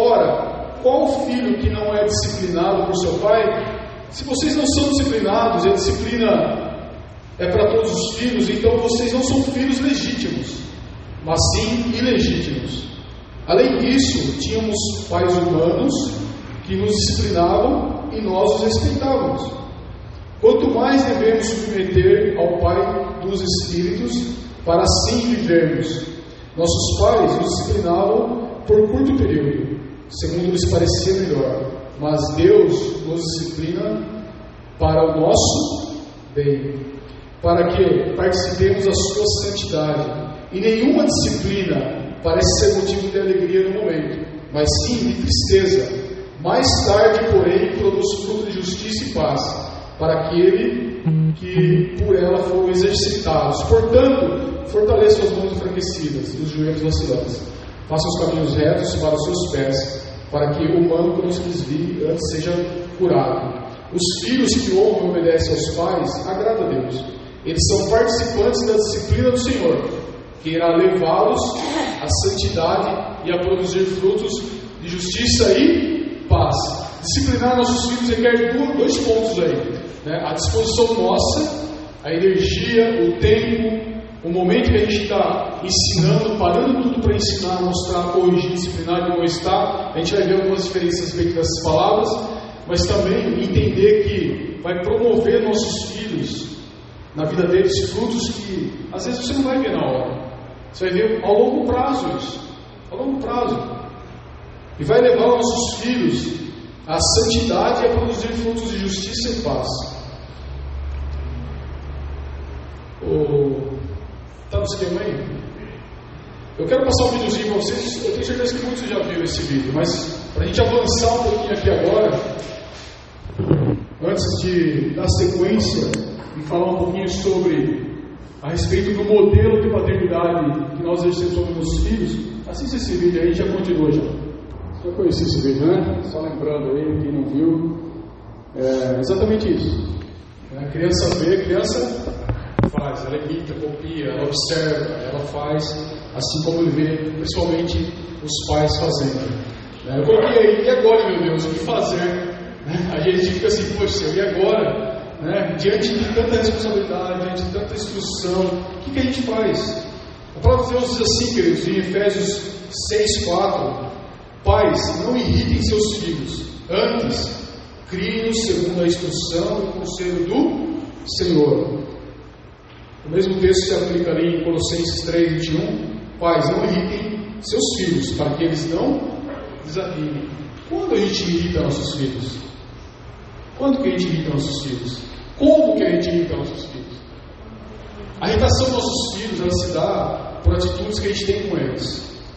Ora, qual filho que não é disciplinado por seu pai? Se vocês não são disciplinados, e a disciplina é para todos os filhos, então vocês não são filhos legítimos, mas sim ilegítimos. Além disso, tínhamos pais humanos que nos disciplinavam e nós os respeitávamos. Quanto mais devemos submeter ao Pai dos Espíritos, para assim vivermos. Nossos pais nos disciplinavam por curto período, segundo lhes parecia melhor, mas Deus nos disciplina para o nosso bem, para que participemos da sua santidade. E nenhuma disciplina parece ser motivo de alegria no momento, mas sim de tristeza. Mais tarde, porém, produz fruto de justiça e paz para aquele que por ela foram exercitados. Portanto, fortaleça as mãos enfraquecidas e os joelhos vacilantes. Faça os caminhos retos para os seus pés, para que o manco não se desvie antes seja curado. Os filhos que honram e obedecem aos pais agradam a Deus. Eles são participantes da disciplina do Senhor, que irá levá-los à santidade e a produzir frutos de justiça e paz. Disciplinar nossos filhos requer dois pontos aí, né? A disposição nossa, a energia, o tempo, o momento que a gente está ensinando, parando tudo para ensinar, mostrar, corrigir, disciplinar e não está. A gente vai ver algumas diferenças a respeito dessas palavras, mas também entender que vai promover nossos filhos, na vida deles, frutos que às vezes você não vai ver na hora. Você vai ver ao longo prazo isso, ao longo prazo. E vai levar os nossos filhos à santidade e a produzir frutos de justiça e paz. Está no esquema aí? Eu quero passar um videozinho para vocês. Eu tenho certeza que muitos já viram esse vídeo, mas para a gente avançar um pouquinho aqui agora, antes de dar sequência e falar um pouquinho sobre a respeito do modelo de paternidade que nós exercemos sobre nossos filhos, assista esse vídeo aí e já continua já. Você já conhecia esse vídeo, né? Só lembrando aí, quem não viu, é exatamente isso. A criança vê, a criança faz, ela imita, copia, ela observa, ela faz, assim como ele vê, principalmente os pais fazendo. Eu coloquei aí, e agora, meu Deus, o que fazer? A gente fica assim, poxa, e agora? Né? Diante de tanta responsabilidade, diante de tanta instrução, o que, que a gente faz? A palavra de Deus diz assim, queridos, em Efésios seis, quatro: Pais, não irritem seus filhos, antes criem-nos segundo a instrução e o conselho do Senhor. O mesmo texto se aplica ali em Colossenses três, vinte e um: Pais, não irritem seus filhos, para que eles não desanimem. Quando a gente irrita nossos filhos? Quando que a gente irrita nossos filhos? Como que a gente irrita nossos filhos? A irritação dos nossos filhos, ela se dá por atitudes que a gente tem com eles.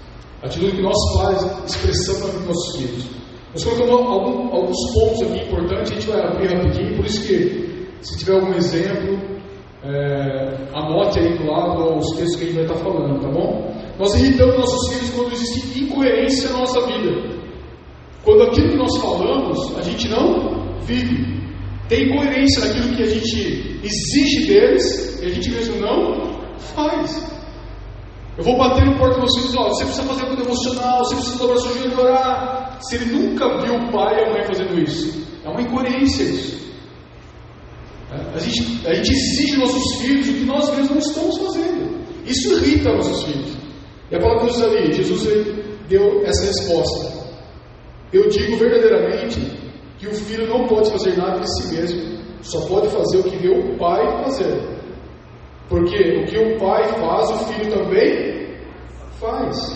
A atitude que nós pais expressamos na vida dos nossos filhos. Nós colocamos algum, alguns pontos aqui importantes, a gente vai abrir rapidinho, por isso que, se tiver algum exemplo, é, anote aí do lado os textos que a gente vai estar falando, tá bom? Nós irritamos nossos filhos quando existe incoerência na nossa vida. Quando aquilo que nós falamos, a gente não vive. Tem incoerência naquilo que a gente exige deles e a gente mesmo não faz. Eu vou bater no porta dos meus filhos, ó, você precisa fazer algo devocional, você precisa dobrar seu joelho e orar. Se ele nunca viu o pai e a mãe fazendo isso, é uma incoerência isso. A gente, a gente exige dos nossos filhos o que nós mesmos não estamos fazendo. Isso irrita nossos filhos. E a palavra diz ali, Jesus deu essa resposta. Eu digo verdadeiramente que o filho não pode fazer nada de si mesmo, só pode fazer o que vê o pai fazer. Porque o que o pai faz, o filho também faz.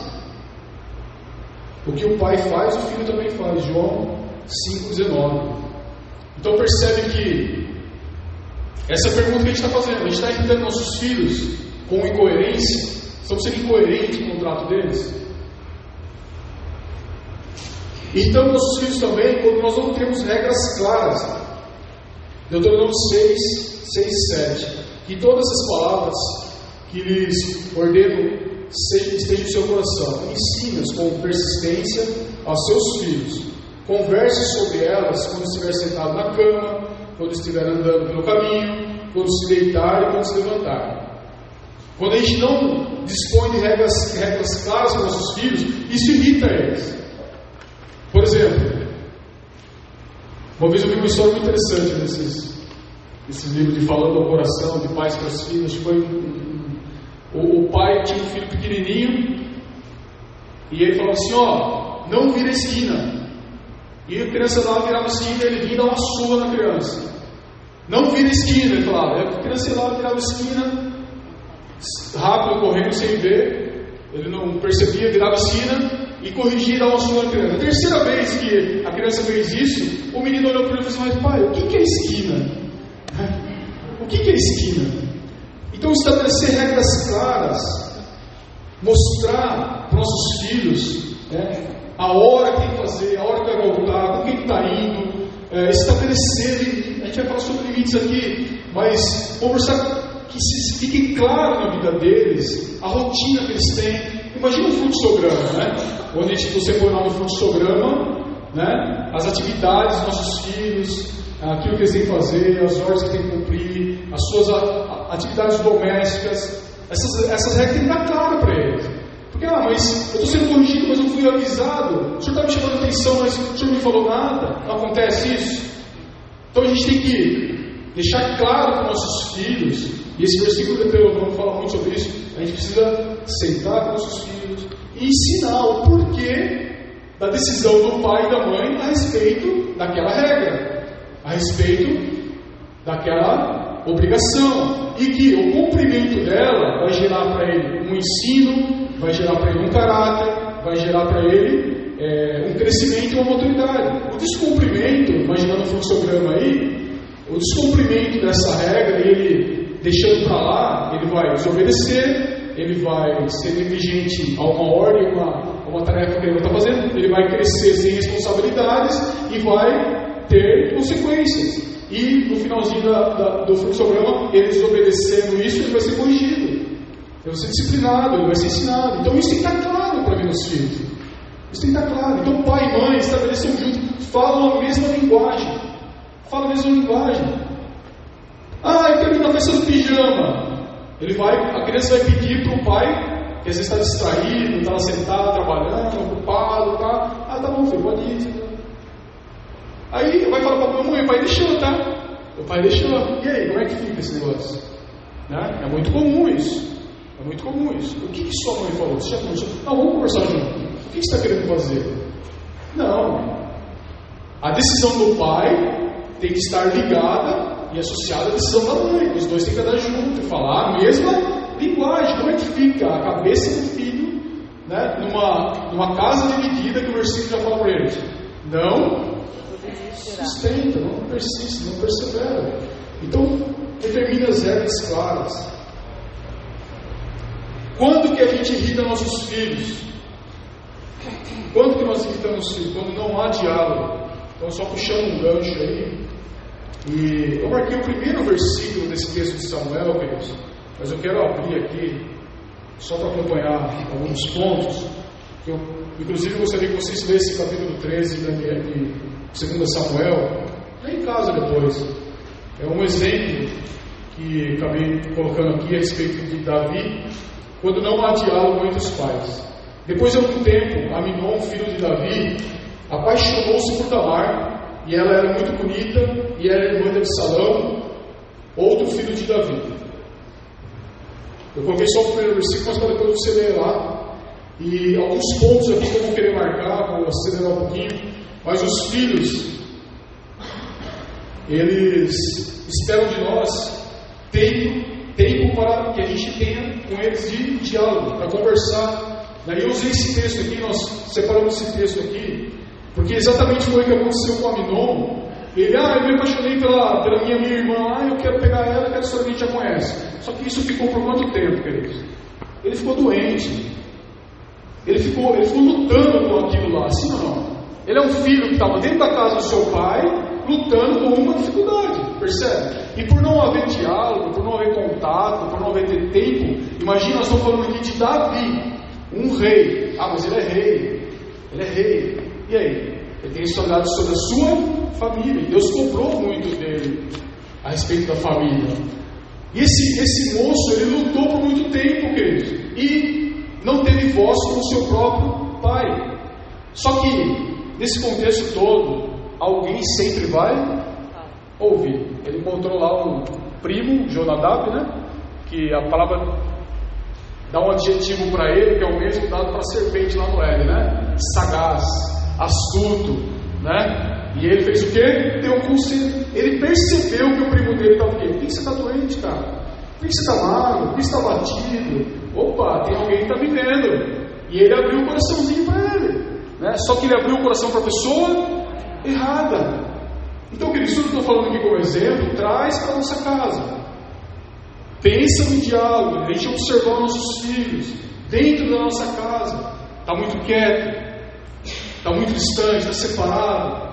O que o pai faz, o filho também faz. João cinco, dezenove. Então percebe que essa é a pergunta que a gente está fazendo. A gente está irritando nossos filhos com incoerência. Estamos sendo incoerentes com o trato deles. Irritamos nossos filhos também quando nós não temos regras claras. Deuteronômio seis, seis, sete. Que todas as palavras que lhes ordeno estejam em seu coração. Ensine-as com persistência aos seus filhos. Converse sobre elas quando estiver sentado na cama, quando estiver andando pelo caminho, quando se deitar e quando se levantar. Quando a gente não dispõe de regras, regras claras para os nossos filhos, isso irrita eles. Por exemplo, uma vez eu vi uma história muito interessante nesses, nesses livros de Falando ao Coração, de pais para os filhos. Foi um, o, o pai tinha um filho pequenininho e ele falava assim, ó, não vira a esquina. E a criança lá virava a esquina, ele vinha dar uma surra na criança. Não vira a esquina, ele falava. A criança lá virava a esquina, rápido, correndo, sem ver. Ele não percebia, virava a esquina e corrigia e dava uma surra na criança. A terceira vez que a criança fez isso, o menino olhou para ele e falou assim, mas pai, o que é esquina? O que é esquina? Então estabelecer regras claras, mostrar para os nossos filhos, né, a hora que tem que fazer, a hora que vai voltar, com quem está indo, é, estabelecer, a gente vai falar sobre limites aqui, mas conversar que se fique claro na vida deles, a rotina que eles têm. Imagina um fluxograma, né? Onde você põe lá no fluxograma, né, as atividades dos nossos filhos, aquilo que eles têm que fazer, as horas que têm que cumprir, as suas atividades domésticas. Essas, essas regras têm que estar claras para eles. Porque, ah, mas eu estou sendo corrigido, mas não fui avisado. O senhor está me chamando a atenção, mas o senhor não me falou nada. Não acontece isso? Então a gente tem que deixar claro para os nossos filhos, e esse versículo de Deuteronômio fala muito sobre isso. A gente precisa sentar com os nossos filhos e ensinar o porquê da decisão do pai e da mãe a respeito daquela regra, a respeito daquela obrigação, e que o cumprimento dela vai gerar para ele um ensino, vai gerar para ele um caráter, vai gerar para ele é, um crescimento e uma maturidade. O descumprimento, imaginando o fluxograma aí, o descumprimento dessa regra, ele deixando para lá, ele vai desobedecer, ele vai ser negligente a uma ordem, uma, uma tarefa que ele não está fazendo, ele vai crescer sem responsabilidades e vai ter consequências. E no finalzinho da, da, do fluxograma, ele desobedecendo isso, ele vai ser corrigido, ele vai ser disciplinado, ele vai ser ensinado. Então isso tem que estar claro para mim nos filhos. Isso tem que estar claro. Então pai e mãe estabelecem juntos, falam a mesma linguagem. Falam a mesma linguagem. Ah, eu quero ir na festa do pijama. Ele vai, a criança vai pedir para o pai, que às vezes está distraído, está sentado, trabalhando, ocupado, tá? Ah, tá bom, filho, pode ir. Aí vai falar para a mãe, o pai deixou, tá? O pai deixou. E aí, como é que fica esse negócio? Né? É muito comum isso. É muito comum isso. O que, que sua mãe falou? Você já conversou? Não, vamos conversar junto. O que você está querendo fazer? Não. A decisão do pai tem que estar ligada e associada à decisão da mãe. Os dois têm que andar juntos e falar a mesma linguagem. Como é que fica a cabeça do filho, né, numa, numa casa dividida, que o versículo já fala para eles? Não sustenta, não persiste, não persevera. Então, determina as regras claras. Quando que a gente irrita nossos filhos? Quando que nós irritamos os filhos? Quando não há diálogo. Então, só puxando um gancho aí. E eu marquei o primeiro versículo desse texto de Samuel, queridos, mas eu quero abrir aqui, só para acompanhar alguns pontos. Eu, inclusive, gostaria que vocês lessem o capítulo treze de dois Samuel, lá em casa depois. É um exemplo que acabei colocando aqui a respeito de Davi, quando não há diálogo entre os pais. Depois de algum tempo, Aminon, filho de Davi, apaixonou-se por Tamar, e ela era muito bonita, e era irmã de Absalão, outro filho de Davi. Eu coloquei só o primeiro versículo, mas para depois você ler lá. E alguns pontos aqui que eu vou querer marcar, vou acelerar um pouquinho. Mas os filhos, eles esperam de nós tempo, tempo para que a gente tenha com eles de diálogo, para conversar. Daí eu usei esse texto aqui, nós separamos esse texto aqui, porque exatamente foi o que aconteceu com Aminon. Ele, ah, eu me apaixonei pela, pela minha, minha irmã, ah, eu quero pegar ela, que essa história a gente já conhece. Só que isso ficou por quanto tempo, queridos? Ele ficou doente. Ele ficou, ele ficou lutando com aquilo lá, sim ou não? Ele é um filho que estava dentro da casa do seu pai, lutando com uma dificuldade, percebe? E por não haver diálogo, por não haver contato, por não haver tempo, imagina, nós estamos falando aqui de Davi, um rei. Ah, mas ele é rei, ele é rei. E aí? Ele tem responsabilidade sobre a sua família. Deus cobrou muito dele a respeito da família. E esse, esse moço, ele lutou por muito tempo, queridos, e não teve voz com o seu próprio pai. Só que, nesse contexto todo, alguém sempre vai ouvir. Ele encontrou lá um primo, Jonadab, né? Que a palavra dá um adjetivo para ele, que é o mesmo dado para a serpente lá no Éden, né? Sagaz, astuto, né? E ele fez o quê? Deu um conselho. Ele percebeu que o primo dele estava o quê? Por que você está doente, cara? Por que você está magro? Por que você está batido? Opa, tem alguém que está me vendo. E ele abriu o coraçãozinho para ele, né? Só que ele abriu o coração para a pessoa errada. Então, queridos, tudo que eu estou falando aqui como exemplo, traz para a nossa casa. Pensa no diálogo, a gente observar nossos filhos dentro da nossa casa. Está muito quieto, está muito distante, está separado.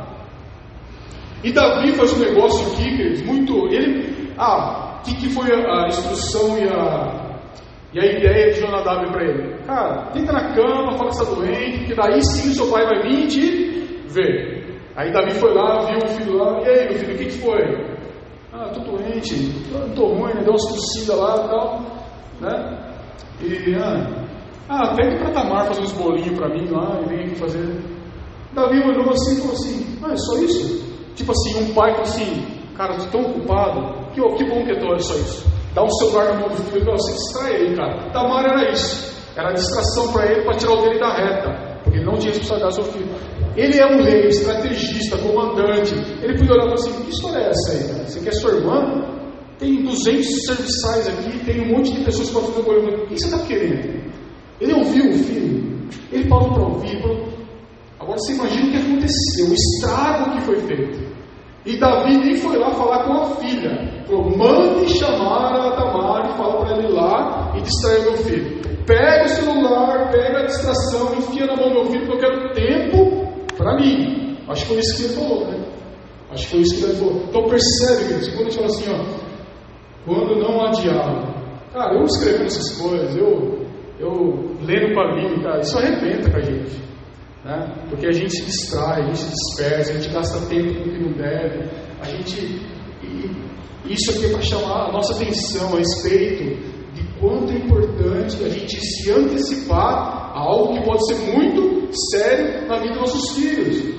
E Davi faz um negócio aqui, queridos, muito. Ele, ah, o que, que foi a, a instrução e a, e a ideia de Jonadab para ele? Cara, deita na cama, fala que está doente, que daí sim o seu pai vai vir te ver. Aí Davi foi lá, viu o filho lá, e aí, meu filho, o que, que foi? Ah, estou doente, estou ruim, né? Deu umas tossidas lá e tal, né? E, ah, ah pede para Tamar fazer uns bolinhos para mim lá e vem aqui fazer. Davi olhou assim e falou assim: ah, é só isso? Tipo assim, um pai falou assim: cara, estou tão ocupado, que, que bom que é todo só isso. Dá um celular na mão do filho e fala assim: distrai aí, cara. Tamar era isso, era a distração para ele, para tirar o dele da reta, porque ele não tinha responsabilidade do seu filho. Ele é um rei, estrategista, comandante. Ele podia olhar e falar assim: que história é essa aí, cara? Você quer sua irmã? Tem duzentos serviçais aqui, tem um monte de pessoas que podem fazer o que você está querendo? Ele ouviu o filho, ele parou para ouvir. Falou... Agora você imagina o que aconteceu, o estrago que foi feito. E Davi nem foi lá falar com a filha. Falou: mande chamar a Tamar e fala para ele ir lá e distrair meu filho. Pega o celular, pega a distração, enfia na mão do meu filho, porque eu quero tempo para mim. Acho que foi isso que ele falou, né? Acho que foi isso que ele falou. Então percebe, queridos, quando a gente fala assim, ó, quando não há diálogo. Cara, eu escrevendo essas coisas, eu, eu lendo para mim, cara, isso arrebenta com a gente, né? Porque a gente se distrai, a gente se dispersa, a gente gasta tempo com o que não deve. A gente, isso aqui é para chamar a nossa atenção a respeito de quanto é importante a gente se antecipar a algo que pode ser muito sério na vida dos nossos filhos.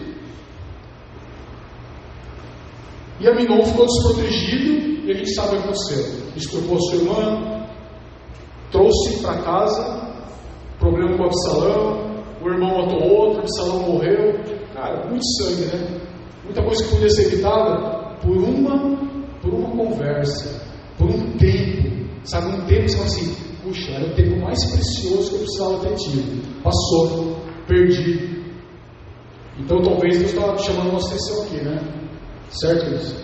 E Aminon ficou desprotegido, e a gente sabe o que aconteceu. Estuprou sua irmã, trouxe para casa, problema com o Absalão, o irmão matou outro, o Absalão morreu. Cara, muito sangue, né? Muita coisa que podia ser evitada por uma, por uma conversa, por um tempo. Sabe, um tempo que você fala assim: puxa, era o tempo mais precioso que eu precisava ter tido. Passou, perdi. Então talvez Deus está chamando a nossa atenção aqui, né? Certo, Deus?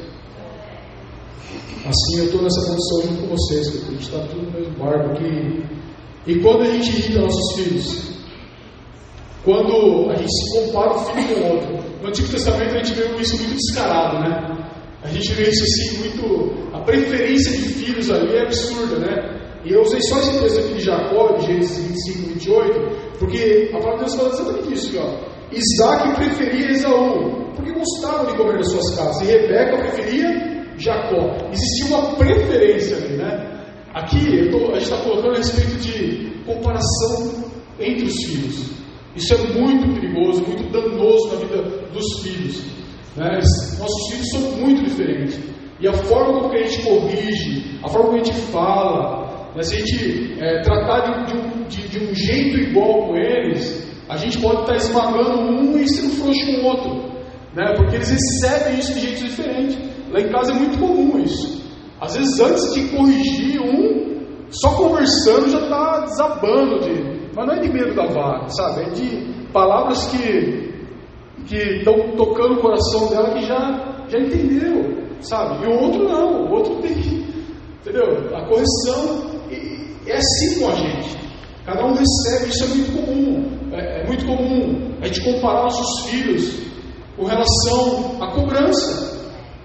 Assim eu estou nessa condição junto com vocês, que a gente está tudo no mesmo barco aqui. E quando a gente irrita nossos filhos, quando a gente se compara um filho com o outro. No Antigo Testamento a gente vê isso muito descarado, né? A gente vê isso assim muito... A preferência de filhos ali é absurda, né? E eu usei só esse texto aqui de Jacó, de Gênesis vinte e cinco, vinte e oito, porque a palavra de Deus fala exatamente isso, ó. Isaac preferia Esaú, porque gostava de comer nas suas casas, e Rebeca preferia Jacó. Existia uma preferência ali, né? Aqui eu tô, a gente está colocando a respeito de comparação entre os filhos. Isso é muito perigoso, muito danoso na vida dos filhos, né? Nossos filhos são muito diferentes, e a forma como que a gente corrige, a forma como a gente fala, né? Se a gente é, tratar de, de, um, de, de um jeito igual com eles, a gente pode estar esmagando um e sendo frouxo com o outro, né? Porque eles recebem isso de jeito diferente. Lá em casa é muito comum isso. Às vezes, antes de corrigir um, só conversando já está desabando de... Mas não é de medo da vara, sabe? É de palavras que que estão tocando o coração dela, que já, já entendeu, sabe? E o outro não, o outro tem que... Entendeu? A correção é assim com a gente. Cada um recebe, isso é muito comum. É, é muito comum a gente comparar nossos filhos com relação à cobrança.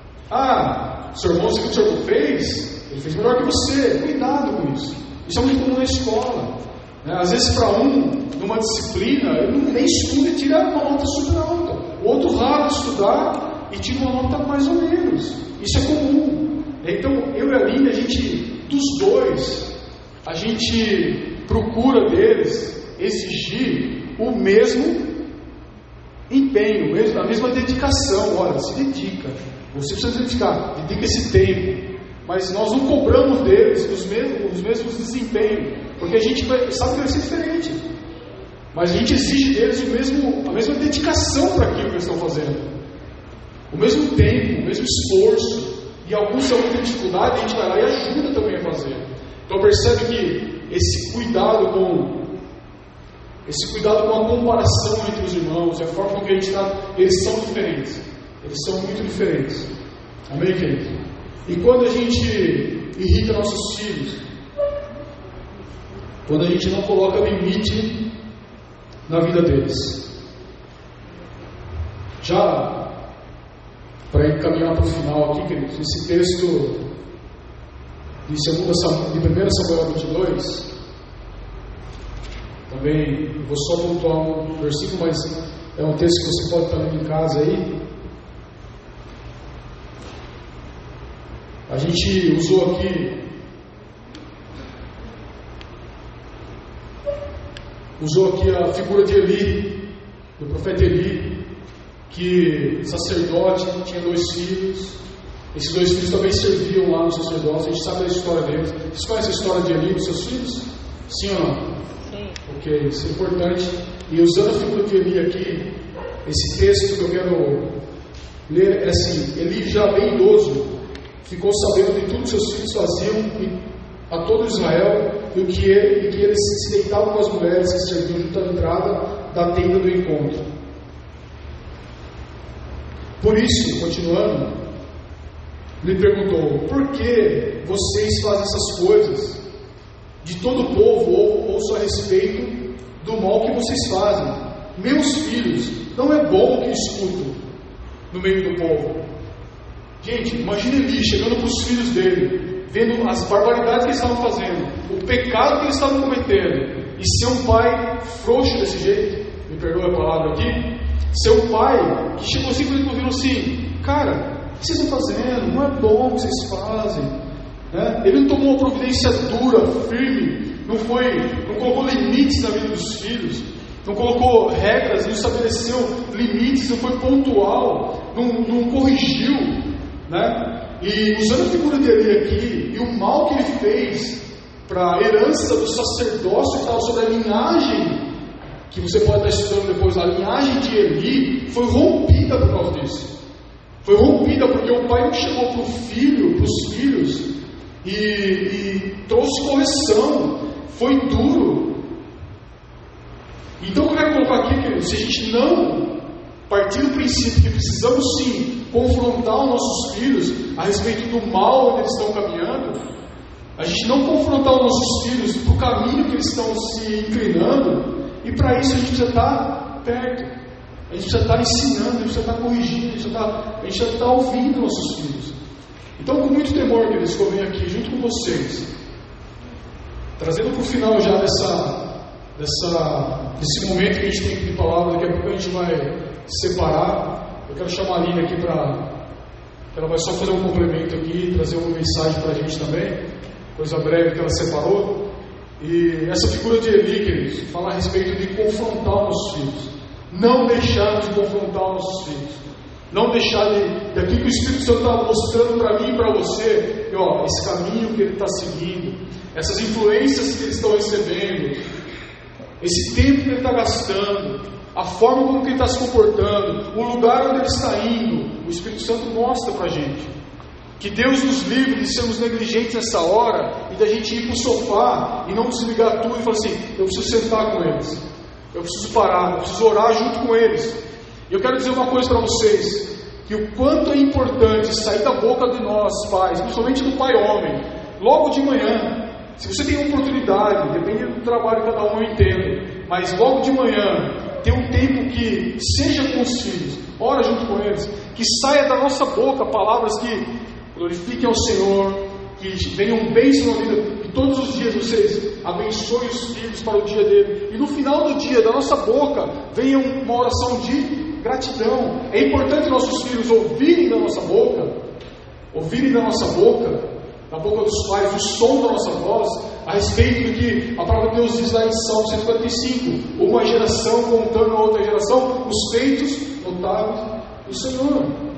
Ah, seu irmão, o que o seu irmão fez, ele fez melhor que você. Cuidado com isso. Isso é muito comum na escola, né? Às vezes para um, numa disciplina, ele nem estuda e tira uma nota super alta. O outro raro estudar e tira uma nota mais ou menos. Isso é comum. Então, eu e a Aline, a gente, dos dois, a gente procura deles exigir o mesmo empenho, a mesma dedicação. Olha, se dedica, você precisa se dedicar, dedica esse tempo, mas nós não cobramos deles os mesmos, os mesmos desempenhos, porque a gente sabe que vai ser diferente, mas a gente exige deles o mesmo, a mesma dedicação para aquilo que eles estão fazendo, o mesmo tempo, o mesmo esforço, e alguns têm muita dificuldade, a gente vai lá e ajuda também a fazer. Então percebe que esse cuidado com esse cuidado com a comparação entre os irmãos, a forma como a gente está, eles são diferentes, eles são muito diferentes. Amém, querido? E quando a gente irrita nossos filhos, quando a gente não coloca limite na vida deles, já para encaminhar para o final aqui, queridos, esse texto de primeiro Samuel vinte e dois, também eu vou só pontuar um versículo, mas é um texto que você pode estar lendo em casa aí. A gente usou aqui usou aqui a figura de Eli, do profeta Eli, que sacerdote, tinha dois filhos. Esses dois filhos também serviam lá no sacerdócio. A gente sabe a história deles. Vocês conhecem a história de Eli e dos seus filhos? Sim ou não? Sim. Ok, isso é importante. E usando a figura de Eli aqui, esse texto que eu quero ler é assim: Eli, já bem idoso, ficou sabendo de tudo que seus filhos faziam a todo Israel, e o que ele, e que eles se deitavam com as mulheres que serviam junto à entrada da tenda do encontro. Por isso, continuando, lhe perguntou: por que vocês fazem essas coisas? De todo o povo ou, ouço a respeito do mal que vocês fazem. Meus filhos, não é bom que escuto no meio do povo. Gente, imagine Eli chegando para os filhos dele, vendo as barbaridades que eles estavam fazendo, o pecado que eles estavam cometendo, e ser um pai frouxo desse jeito, me perdoe a palavra aqui, ser um pai que chegou simplesmente e falou assim: cara, o que vocês estão fazendo? Não é bom o que vocês fazem, né? Ele não tomou uma providência dura, firme, não foi, não colocou limites na vida dos filhos, não colocou regras, não estabeleceu limites, não foi pontual, não, não corrigiu, né? E usando a figura de Eli aqui, e o mal que ele fez para a herança do sacerdócio que estava sobre a linhagem, que você pode estar estudando depois, a linhagem de Eli foi rompida por causa disso. Foi rompida porque o pai não chegou para o filho, para os filhos, e, e trouxe correção, foi duro. Então eu quero colocar aqui, querido, se a gente não partir do princípio que precisamos sim confrontar os nossos filhos a respeito do mal onde eles estão caminhando, a gente não confrontar os nossos filhos para o caminho que eles estão se inclinando, e para isso a gente já está perto. A gente precisa estar ensinando, a gente precisa estar corrigindo, a gente precisa estar, a gente precisa estar ouvindo nossos filhos. Então, com muito temor, queridos, que eu venho aqui junto com vocês, trazendo para o final já dessa, dessa, desse momento que a gente tem aqui de palavra. Daqui a pouco a gente vai separar. Eu quero chamar a Aline aqui para... ela vai só fazer um complemento aqui, trazer uma mensagem para a gente também, coisa breve que ela separou. E essa figura de Eli, queridos, fala a respeito de confrontar os nossos filhos, não deixar de confrontar os nossos filhos, não deixar de, daquilo que o Espírito Santo está mostrando para mim e para você, que, ó, esse caminho que ele está seguindo, essas influências que eles estão recebendo, esse tempo que ele está gastando, a forma como ele está se comportando, o lugar onde ele está indo, o Espírito Santo mostra para a gente. Que Deus nos livre de sermos negligentes nessa hora e da gente ir para o sofá e não desligar tudo e falar assim: eu preciso sentar com eles, eu preciso parar, eu preciso orar junto com eles. E eu quero dizer uma coisa para vocês, que o quanto é importante sair da boca de nós pais, principalmente do pai homem, logo de manhã. Se você tem oportunidade, depende do trabalho de cada um, eu entendo, mas logo de manhã, ter um tempo que seja com os filhos, ora junto com eles, que saia da nossa boca palavras que glorifiquem ao Senhor, que venham bênção na vida, que todos os dias vocês abençoem os filhos para o dia dele, e no final do dia, da nossa boca, venha uma oração de gratidão. É importante nossos filhos ouvirem da nossa boca, ouvirem da nossa boca, da boca dos pais, o som da nossa voz, a respeito do que a palavra de Deus diz lá em Salmo cento e quarenta e cinco, uma geração contando a outra geração, os feitos notáveis do Senhor.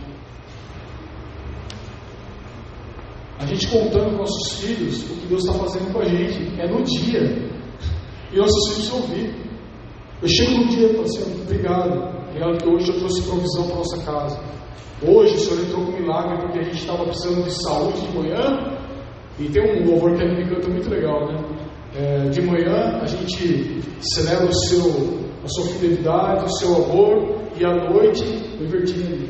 A gente contando com nossos filhos o que Deus está fazendo com a gente, é no dia, e nossos filhos ouvir. Eu chego no dia e falo assim: obrigado, obrigado que hoje eu trouxe provisão para a nossa casa. Hoje o Senhor entrou com milagre porque a gente estava precisando de saúde de manhã. E tem um louvor que a gente canta muito legal, né? É, de manhã a gente celebra o seu, a sua fidelidade, o seu amor, e à noite eu inverti ali.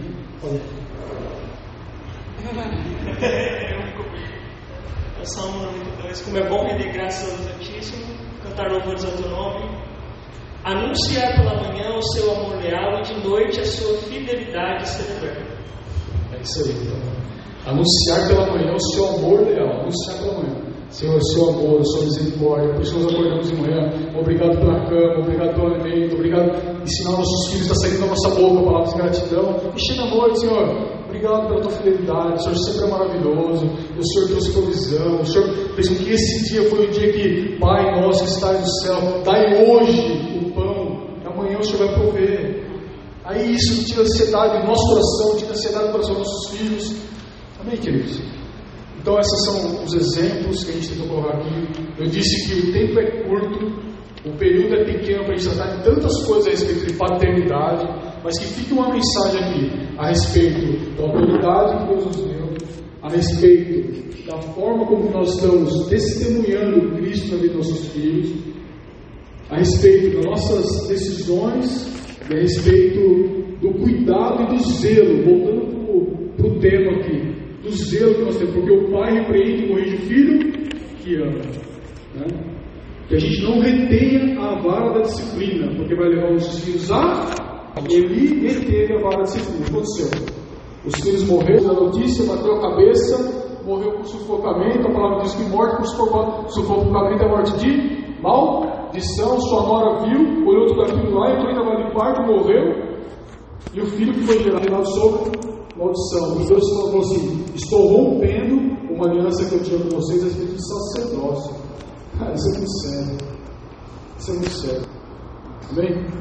O Salmo noventa e dois: como é bom render graças ao Deus Altíssimo, cantar louvores ao teu nome, anunciar pela manhã o seu amor leal e de noite a sua fidelidade celebrar. É isso aí, então. Anunciar pela manhã o seu amor leal, anunciar pela manhã, Senhor, o seu amor, a sua misericórdia. Por isso nós acordamos de manhã. Obrigado pela cama, obrigado pelo alimento, obrigado por ensinar nossos filhos, está saindo da nossa boca palavras de gratidão. E chega a noite, Senhor, obrigado pela tua fidelidade, o Senhor sempre é maravilhoso, o Senhor trouxe provisão, o Senhor fez com que esse dia foi o dia que, Pai nosso que estás no céu, dai hoje o pão, e amanhã o Senhor vai prover. Aí isso tira a ansiedade do nosso coração, tira a ansiedade do coração dos nossos filhos. Amém, queridos? Então esses são os exemplos que a gente tentou colocar aqui. Eu disse que o tempo é curto, o período é pequeno para a gente tratar de tantas coisas a respeito de paternidade, mas que fique uma mensagem aqui a respeito da autoridade que Deus nos deu, a respeito da forma como nós estamos testemunhando Cristo na vida dos nossos filhos, a respeito das nossas decisões e a respeito do cuidado e do zelo, voltando para o tema aqui, do zelo que nós temos, porque o pai repreende e corrige o filho que ama, né? Que a gente não retenha a vara da disciplina, porque vai levar os nossos filhos a ele reteve a vara da disciplina. O que aconteceu? Os filhos morreram, a notícia bateu a cabeça, morreu por sufocamento. A palavra diz que morte por sufocamento é morte de maldição. Sua nora viu, olhou tudo aquilo lá, entrou em trabalho de parto, morreu, e o filho que foi gerado sobre maldição. E Deus falou assim: estou rompendo uma aliança que eu tinha com vocês a respeito de sacerdócio. Cara, isso é muito sério. Isso é muito sério. Amém?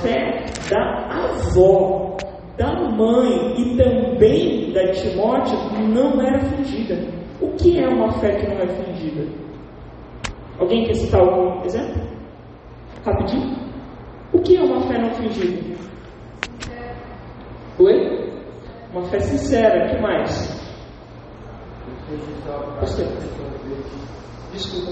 fé da avó, da mãe e também da Timóteo não era fingida. O que é uma fé que não é fingida? Alguém quer citar algum exemplo? Rapidinho. O que é uma fé não fingida? Oi? Uma fé sincera. O que mais? Você. Desculpa.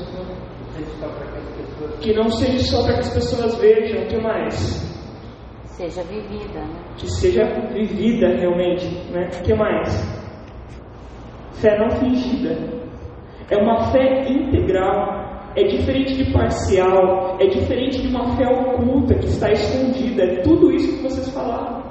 Que não seja só para que as pessoas vejam. O que mais? Seja vivida, né? Que seja vivida realmente, né? O que mais? Fé não fingida. É uma fé integral. É diferente de parcial. É diferente de uma fé oculta que está escondida. É tudo isso que vocês falaram.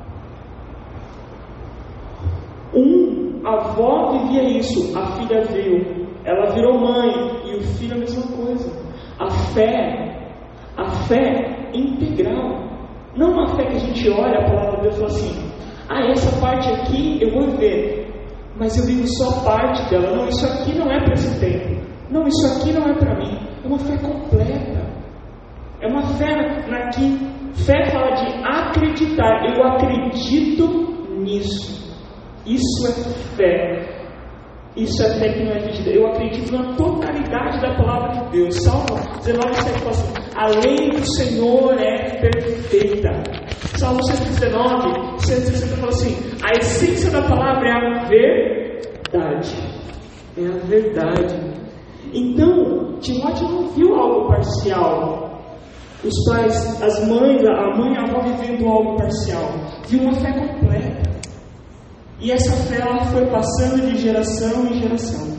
Um, a avó vivia isso, a filha viu. Ela virou mãe e o filho a mesma coisa. A fé, a fé integral. Não uma fé que a gente olha a palavra de Deus e fala assim: ah, essa parte aqui eu vou ver, mas eu vivo só parte dela. Não, isso aqui não é para esse tempo. Não, isso aqui não é para mim. É uma fé completa. É uma fé na que fé fala de acreditar. Eu acredito nisso. Isso é fé. Isso é fé que não é fingida. Eu acredito na totalidade da palavra de Deus. Salmo dezenove, sete fala assim: a lei do Senhor é perfeita. Salmo cento e dezenove, cento e sessenta fala assim: a essência da palavra é a verdade. É a verdade. Então, Timóteo não viu algo parcial. Os pais, as mães, a mãe e a avó vivendo algo parcial. Viu uma fé completa. E essa fé ela foi passando de geração em geração.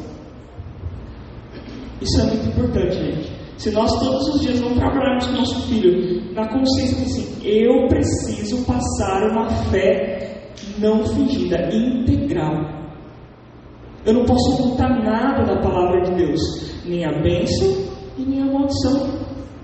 Isso é muito importante, gente. Se nós todos os dias não trabalharmos com o nosso filho na consciência de assim, eu preciso passar uma fé não fingida, integral. Eu não posso ocultar nada da palavra de Deus, nem a bênção e nem a maldição.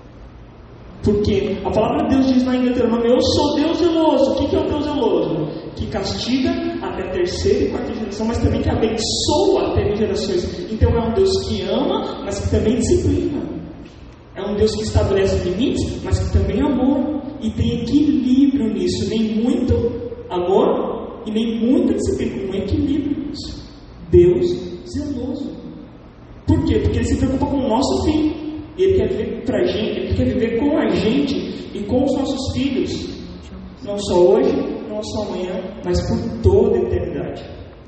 Porque a palavra de Deus diz lá em Deuteronômio: eu sou Deus zeloso. O que é o Deus zeloso? Que castiga até a terceira e quarta geração, mas também que abençoa até mil gerações. Então é um Deus que ama, mas que também disciplina. É um Deus que estabelece limites, mas que também é amor. E tem equilíbrio nisso. Nem muito amor e nem muita disciplina. Um equilíbrio nisso. Deus zeloso. Por quê? Porque Ele se preocupa com o nosso fim. Ele quer viver pra gente, Ele quer viver com a gente e com os nossos filhos. Não só hoje, não só amanhã, mas por toda a eternidade.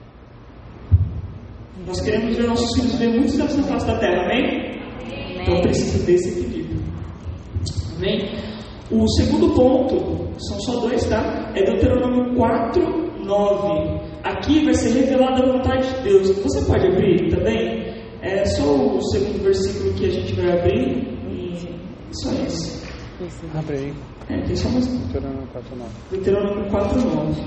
Nós queremos ver nossos filhos viver muitos anos na face da terra, amém? Amém. Então precisa desse equilíbrio. Amém? O segundo ponto, são só dois, tá? É Deuteronômio quatro, nove. Aqui vai ser revelada a vontade de Deus. Você pode abrir também? É só o segundo versículo que a gente vai abrir. E só esse. Abre aí. É, tem só mais um. Deuteronômio quatro, nove. Deuteronômio quatro, nove.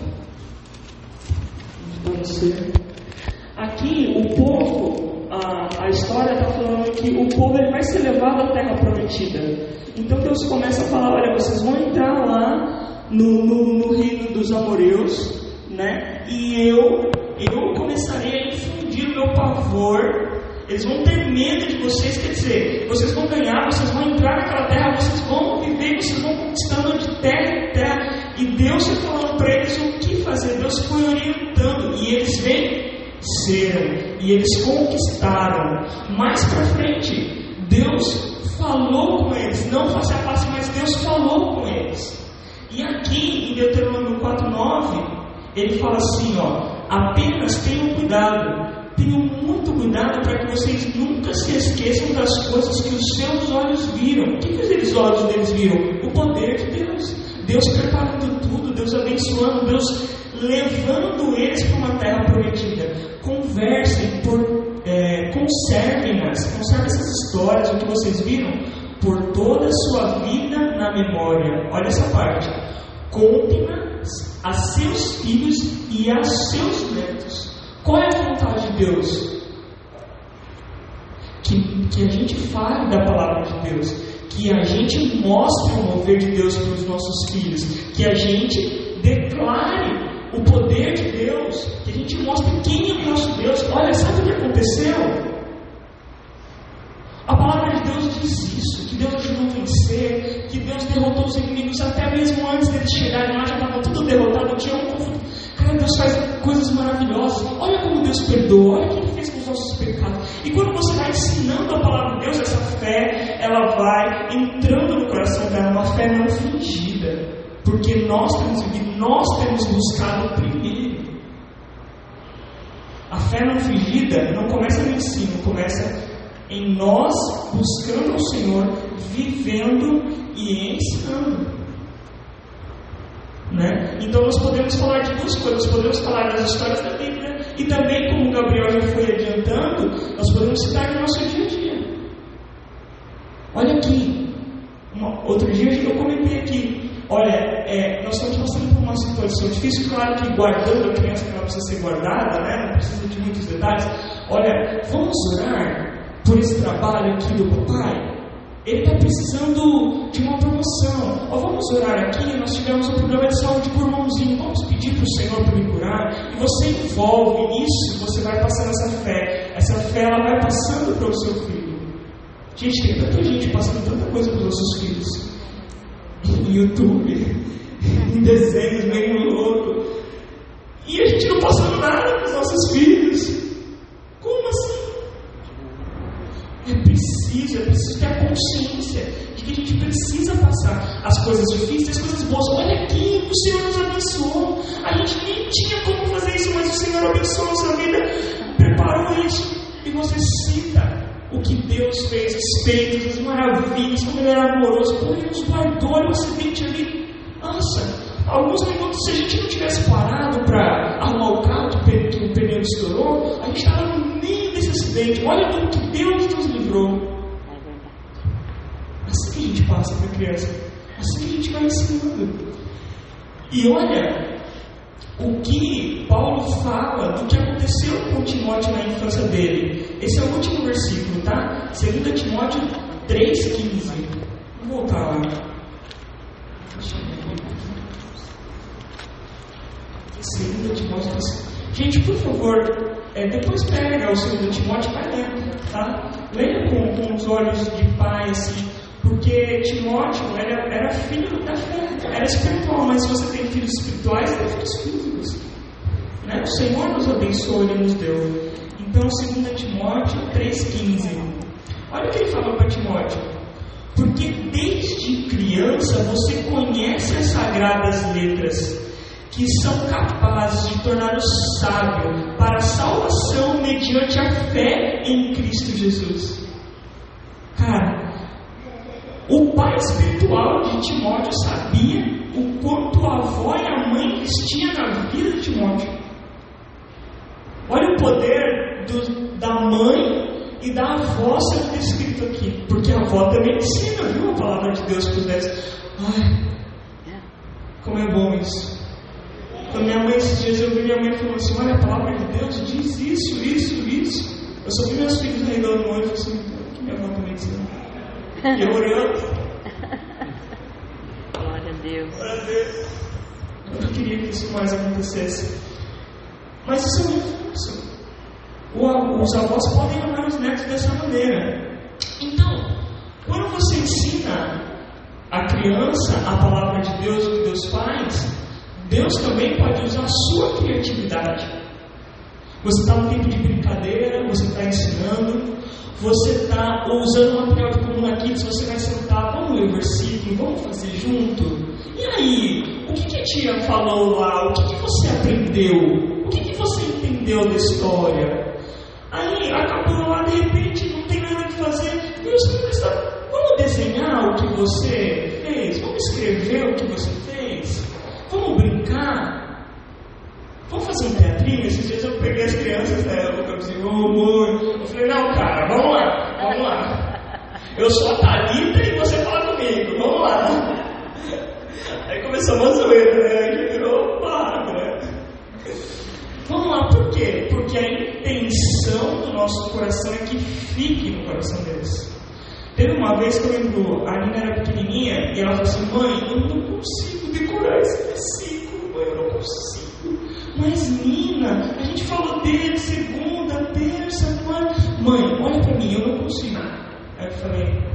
Aqui o povo, a, a história está falando que o povo ele vai ser levado à terra prometida. Então Deus começa a falar: olha, vocês vão entrar lá no, no, no reino dos amoreus, né? E eu, eu começarei a infundir o meu pavor. Eles vão ter medo de vocês, quer dizer, vocês vão ganhar, vocês vão entrar naquela terra, vocês vão viver, vocês vão conquistando de terra em terra. E Deus foi falando para eles o que fazer. Deus foi orientando e eles venceram e eles conquistaram. Mais para frente, Deus falou com eles, não face a face, mas Deus falou com eles. E aqui em Deuteronômio quatro, nove, ele fala assim, ó: apenas tenham cuidado. Tenham muito cuidado para que vocês nunca se esqueçam das coisas que os seus olhos viram. O que, que os olhos deles viram? O poder de Deus. Deus preparando tudo, Deus abençoando, Deus levando eles para uma terra prometida. Conversem, por, é, conservem-nas, conservem essas histórias, o que vocês viram, por toda a sua vida na memória. Olha essa parte. Contem-nas a seus filhos e a seus netos. Qual é a vontade de Deus? Que, que a gente fale da palavra de Deus, que a gente mostre o mover de Deus para os nossos filhos, que a gente declare o poder de Deus, que a gente mostre quem é o nosso Deus. Olha, sabe o que aconteceu? A palavra de Deus diz isso, que Deus ajudou a vencer, que Deus derrotou os inimigos até mesmo antes deles chegarem lá, já estava tudo derrotado, não tinha um conflito. Cara, Deus faz coisas maravilhosas. Olha como Deus perdoa, olha o que Ele fez com os nossos pecados. E quando você vai ensinando a palavra de Deus, essa fé, ela vai entrando no coração dela, uma fé não fingida. Porque nós temos vivido, nós temos buscado primeiro. A fé não fingida não começa no ensino, começa em nós buscando o Senhor, vivendo e ensinando. Né? Então nós podemos falar de duas coisas. Nós podemos falar das histórias da Bíblia e também, como o Gabriel já foi adiantando, nós podemos citar no nosso dia a dia. Olha aqui, uma, outro dia eu comentei aqui, olha, é, nós estamos passando por uma situação difícil, claro que guardando a criança que ela precisa ser guardada, né? Não precisa de muitos detalhes. Olha, vamos orar por esse trabalho aqui do papai. Ele está precisando de uma promoção. Ó, vamos orar aqui, nós tivemos um problema de saúde com o irmãozinho. Vamos pedir para o Senhor para me curar. E você envolve isso, você vai passando essa fé. Essa fé, ela vai passando para o seu filho. Gente, tem tanta gente passando tanta coisa para os nossos filhos. Em YouTube, em desenhos meio louco. E a gente não passando nada para os nossos filhos. Como assim? É preciso, é preciso ter a consciência de que a gente precisa passar as coisas difíceis, as coisas boas. Olha aqui, o Senhor nos abençoou. A gente nem tinha como fazer isso, mas o Senhor abençoou a sua vida, preparou isso. E você cita o que Deus fez, os feitos, as maravilhas, como Ele era amoroso, como Ele nos guardou no acidente ali. Nossa, alguns minutos, se a gente não tivesse parado para arrumar o carro que o pneu estourou, a gente estava no meio desse acidente. Olha como que Deus nos livrou. Assim que a gente passa para a criança, assim que a gente vai ensinando. E olha o que Paulo fala do que aconteceu com Timóteo na infância dele. Esse é o último versículo, tá? dois Timóteo três, quinze. Vou voltar lá. dois Timóteo três. Gente, por favor, é, depois pega o dois Timóteo e vai lendo, tá? Leia com, com os olhos de pai, assim, porque Timóteo era, era filho da fé, era espiritual, mas se você tem filhos espirituais, tem filhos físicos. Né? O Senhor nos abençoou, Ele nos deu. Então, dois Timóteo três, quinze. Olha o que ele falou para Timóteo. Porque desde criança você conhece as sagradas letras, que são capazes de tornar-o sábio para a salvação mediante a fé em Cristo Jesus. Cara, o pai espiritual de Timóteo sabia o quanto a avó e a mãe investiam na vida de Timóteo. Olha o poder do, da mãe e da avó sendo descrito aqui, porque a avó também ensina, viu, a palavra de Deus para os dez. Ai, como é bom isso. Quando minha mãe, esses dias eu vi minha mãe falando assim, olha, a palavra de Deus diz isso, isso, isso. Eu só vi meus filhos arregando no olho e falei assim, o que minha avó também ensina? E eu orando. Glória a Deus. Glória a Deus. Eu não queria que isso mais acontecesse. Mas isso é muito fácil. Os avós podem amar os netos dessa maneira. Então, quando você ensina a criança a palavra de Deus, o que Deus faz, Deus também pode usar a sua criatividade. Você está no tempo de brincadeira, você está ensinando, você está usando o material de comum aqui, se você vai sentar, vamos ler o versículo, vamos fazer junto. E aí, o que, que a tia falou lá? O que, que você aprendeu? O que, que você entendeu da história? Aí, acabou lá, de repente, não tem nada que fazer. Deus está, vamos desenhar o que você fez? Vamos escrever o que você fez? Vamos brincar? Vamos fazer um teatrinho? Esses dias eu peguei as crianças, né? Eu falei assim, ô amor. Eu falei, não, cara, vamos lá, vamos lá. Eu sou a Thalita e você fala comigo, vamos lá. Aí começou uma zoeira, né? Aí virou barra, né? Vamos lá, por quê? Porque a intenção do nosso coração é que fique no coração deles. Teve uma vez que eu lembro, a Nina era pequenininha e ela falou assim, mãe, eu não consigo decorar esse versículo, mãe, eu não consigo. Mas Nina, a gente falou dele segunda, terça, quarta. Mãe, olha pra mim, eu não consigo. Aí eu falei,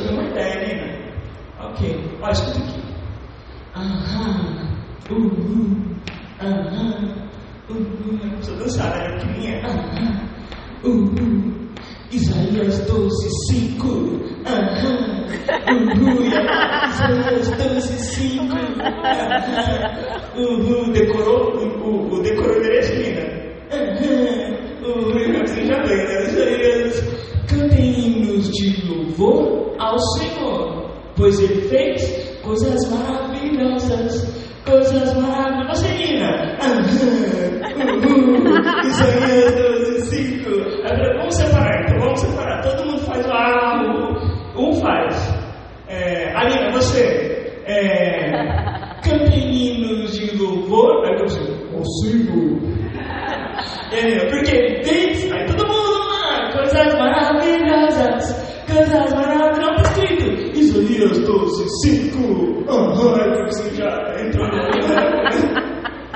tive uma ideia, Nina. Ok, olha, escuta aqui. Aham, uhul, aham, uhul. Não precisa dançar, né? Pequenininha. Aham, uhul. Isaías doze, cinco. Aham, uhul. Isaías doze, cinco. Aham, uhul. Decorou? O, o decorou o endereço, Nina? Aham, uhul. Você já veio, né? Isaías. Cantem hinos de louvor ao Senhor, pois Ele fez coisas maravilhosas, coisas maravilhosas. Você, Nina? Aham, uhul. Isaías doze, cinco. Vamos separar, então vamos separar. Todo mundo faz o ah, um faz. É, Alina, você. É, cantem hinos de louvor. Aí eu digo, consigo. É, porque ele fez. Aí todo mundo lá, coisas maravilhosas, coisas maravilhosas. Não está escrito Isaías doze, cinco. Aham, é que você já entrou no.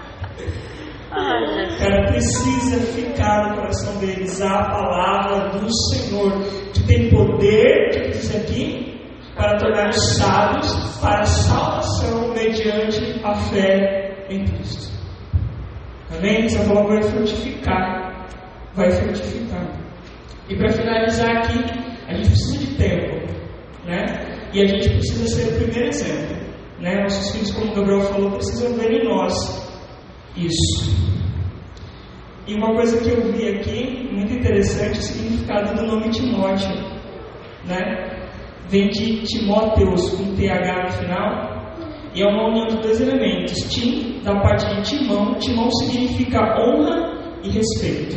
Cara, precisa ficar no coração deles a palavra do Senhor, que tem poder, que diz aqui, para tornar-os sábios para a salvação mediante a fé em Cristo. Amém? Essa palavra vai frutificar, vai frutificar. E para finalizar aqui, a gente precisa de tempo, né? E a gente precisa ser o primeiro exemplo, né? Nossos filhos, como o Gabriel falou, precisam ver em nós isso. E uma coisa que eu vi aqui, muito interessante, o significado do nome Timóteo, né? Vem de Timóteos, com T H no final, e é uma união de dois elementos. Tim, da parte de Timão. Timão significa honra e respeito.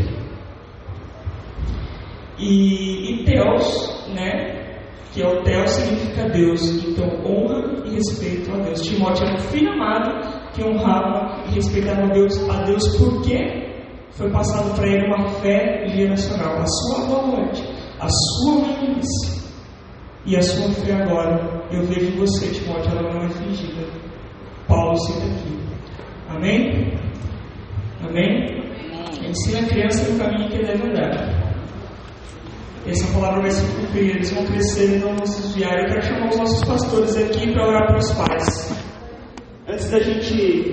E, e Theos, né? Que é o Theos, significa Deus. Então, honra e respeito a Deus. Timóteo era um filho amado que honrava e respeitava a Deus, a Deus porque foi passado para ele uma fé geracional. A sua boa noite, a sua meninice e a sua fé agora, eu vejo em você, Timóteo, ela não é fingida. Paulo cita aqui. Amém? Amém? Ensina a criança no caminho que ele deve andar. Essa palavra vai se cumprir, eles vão crescer e não vão se desviar. Eu quero chamar os nossos pastores aqui para orar para os pais. Antes da gente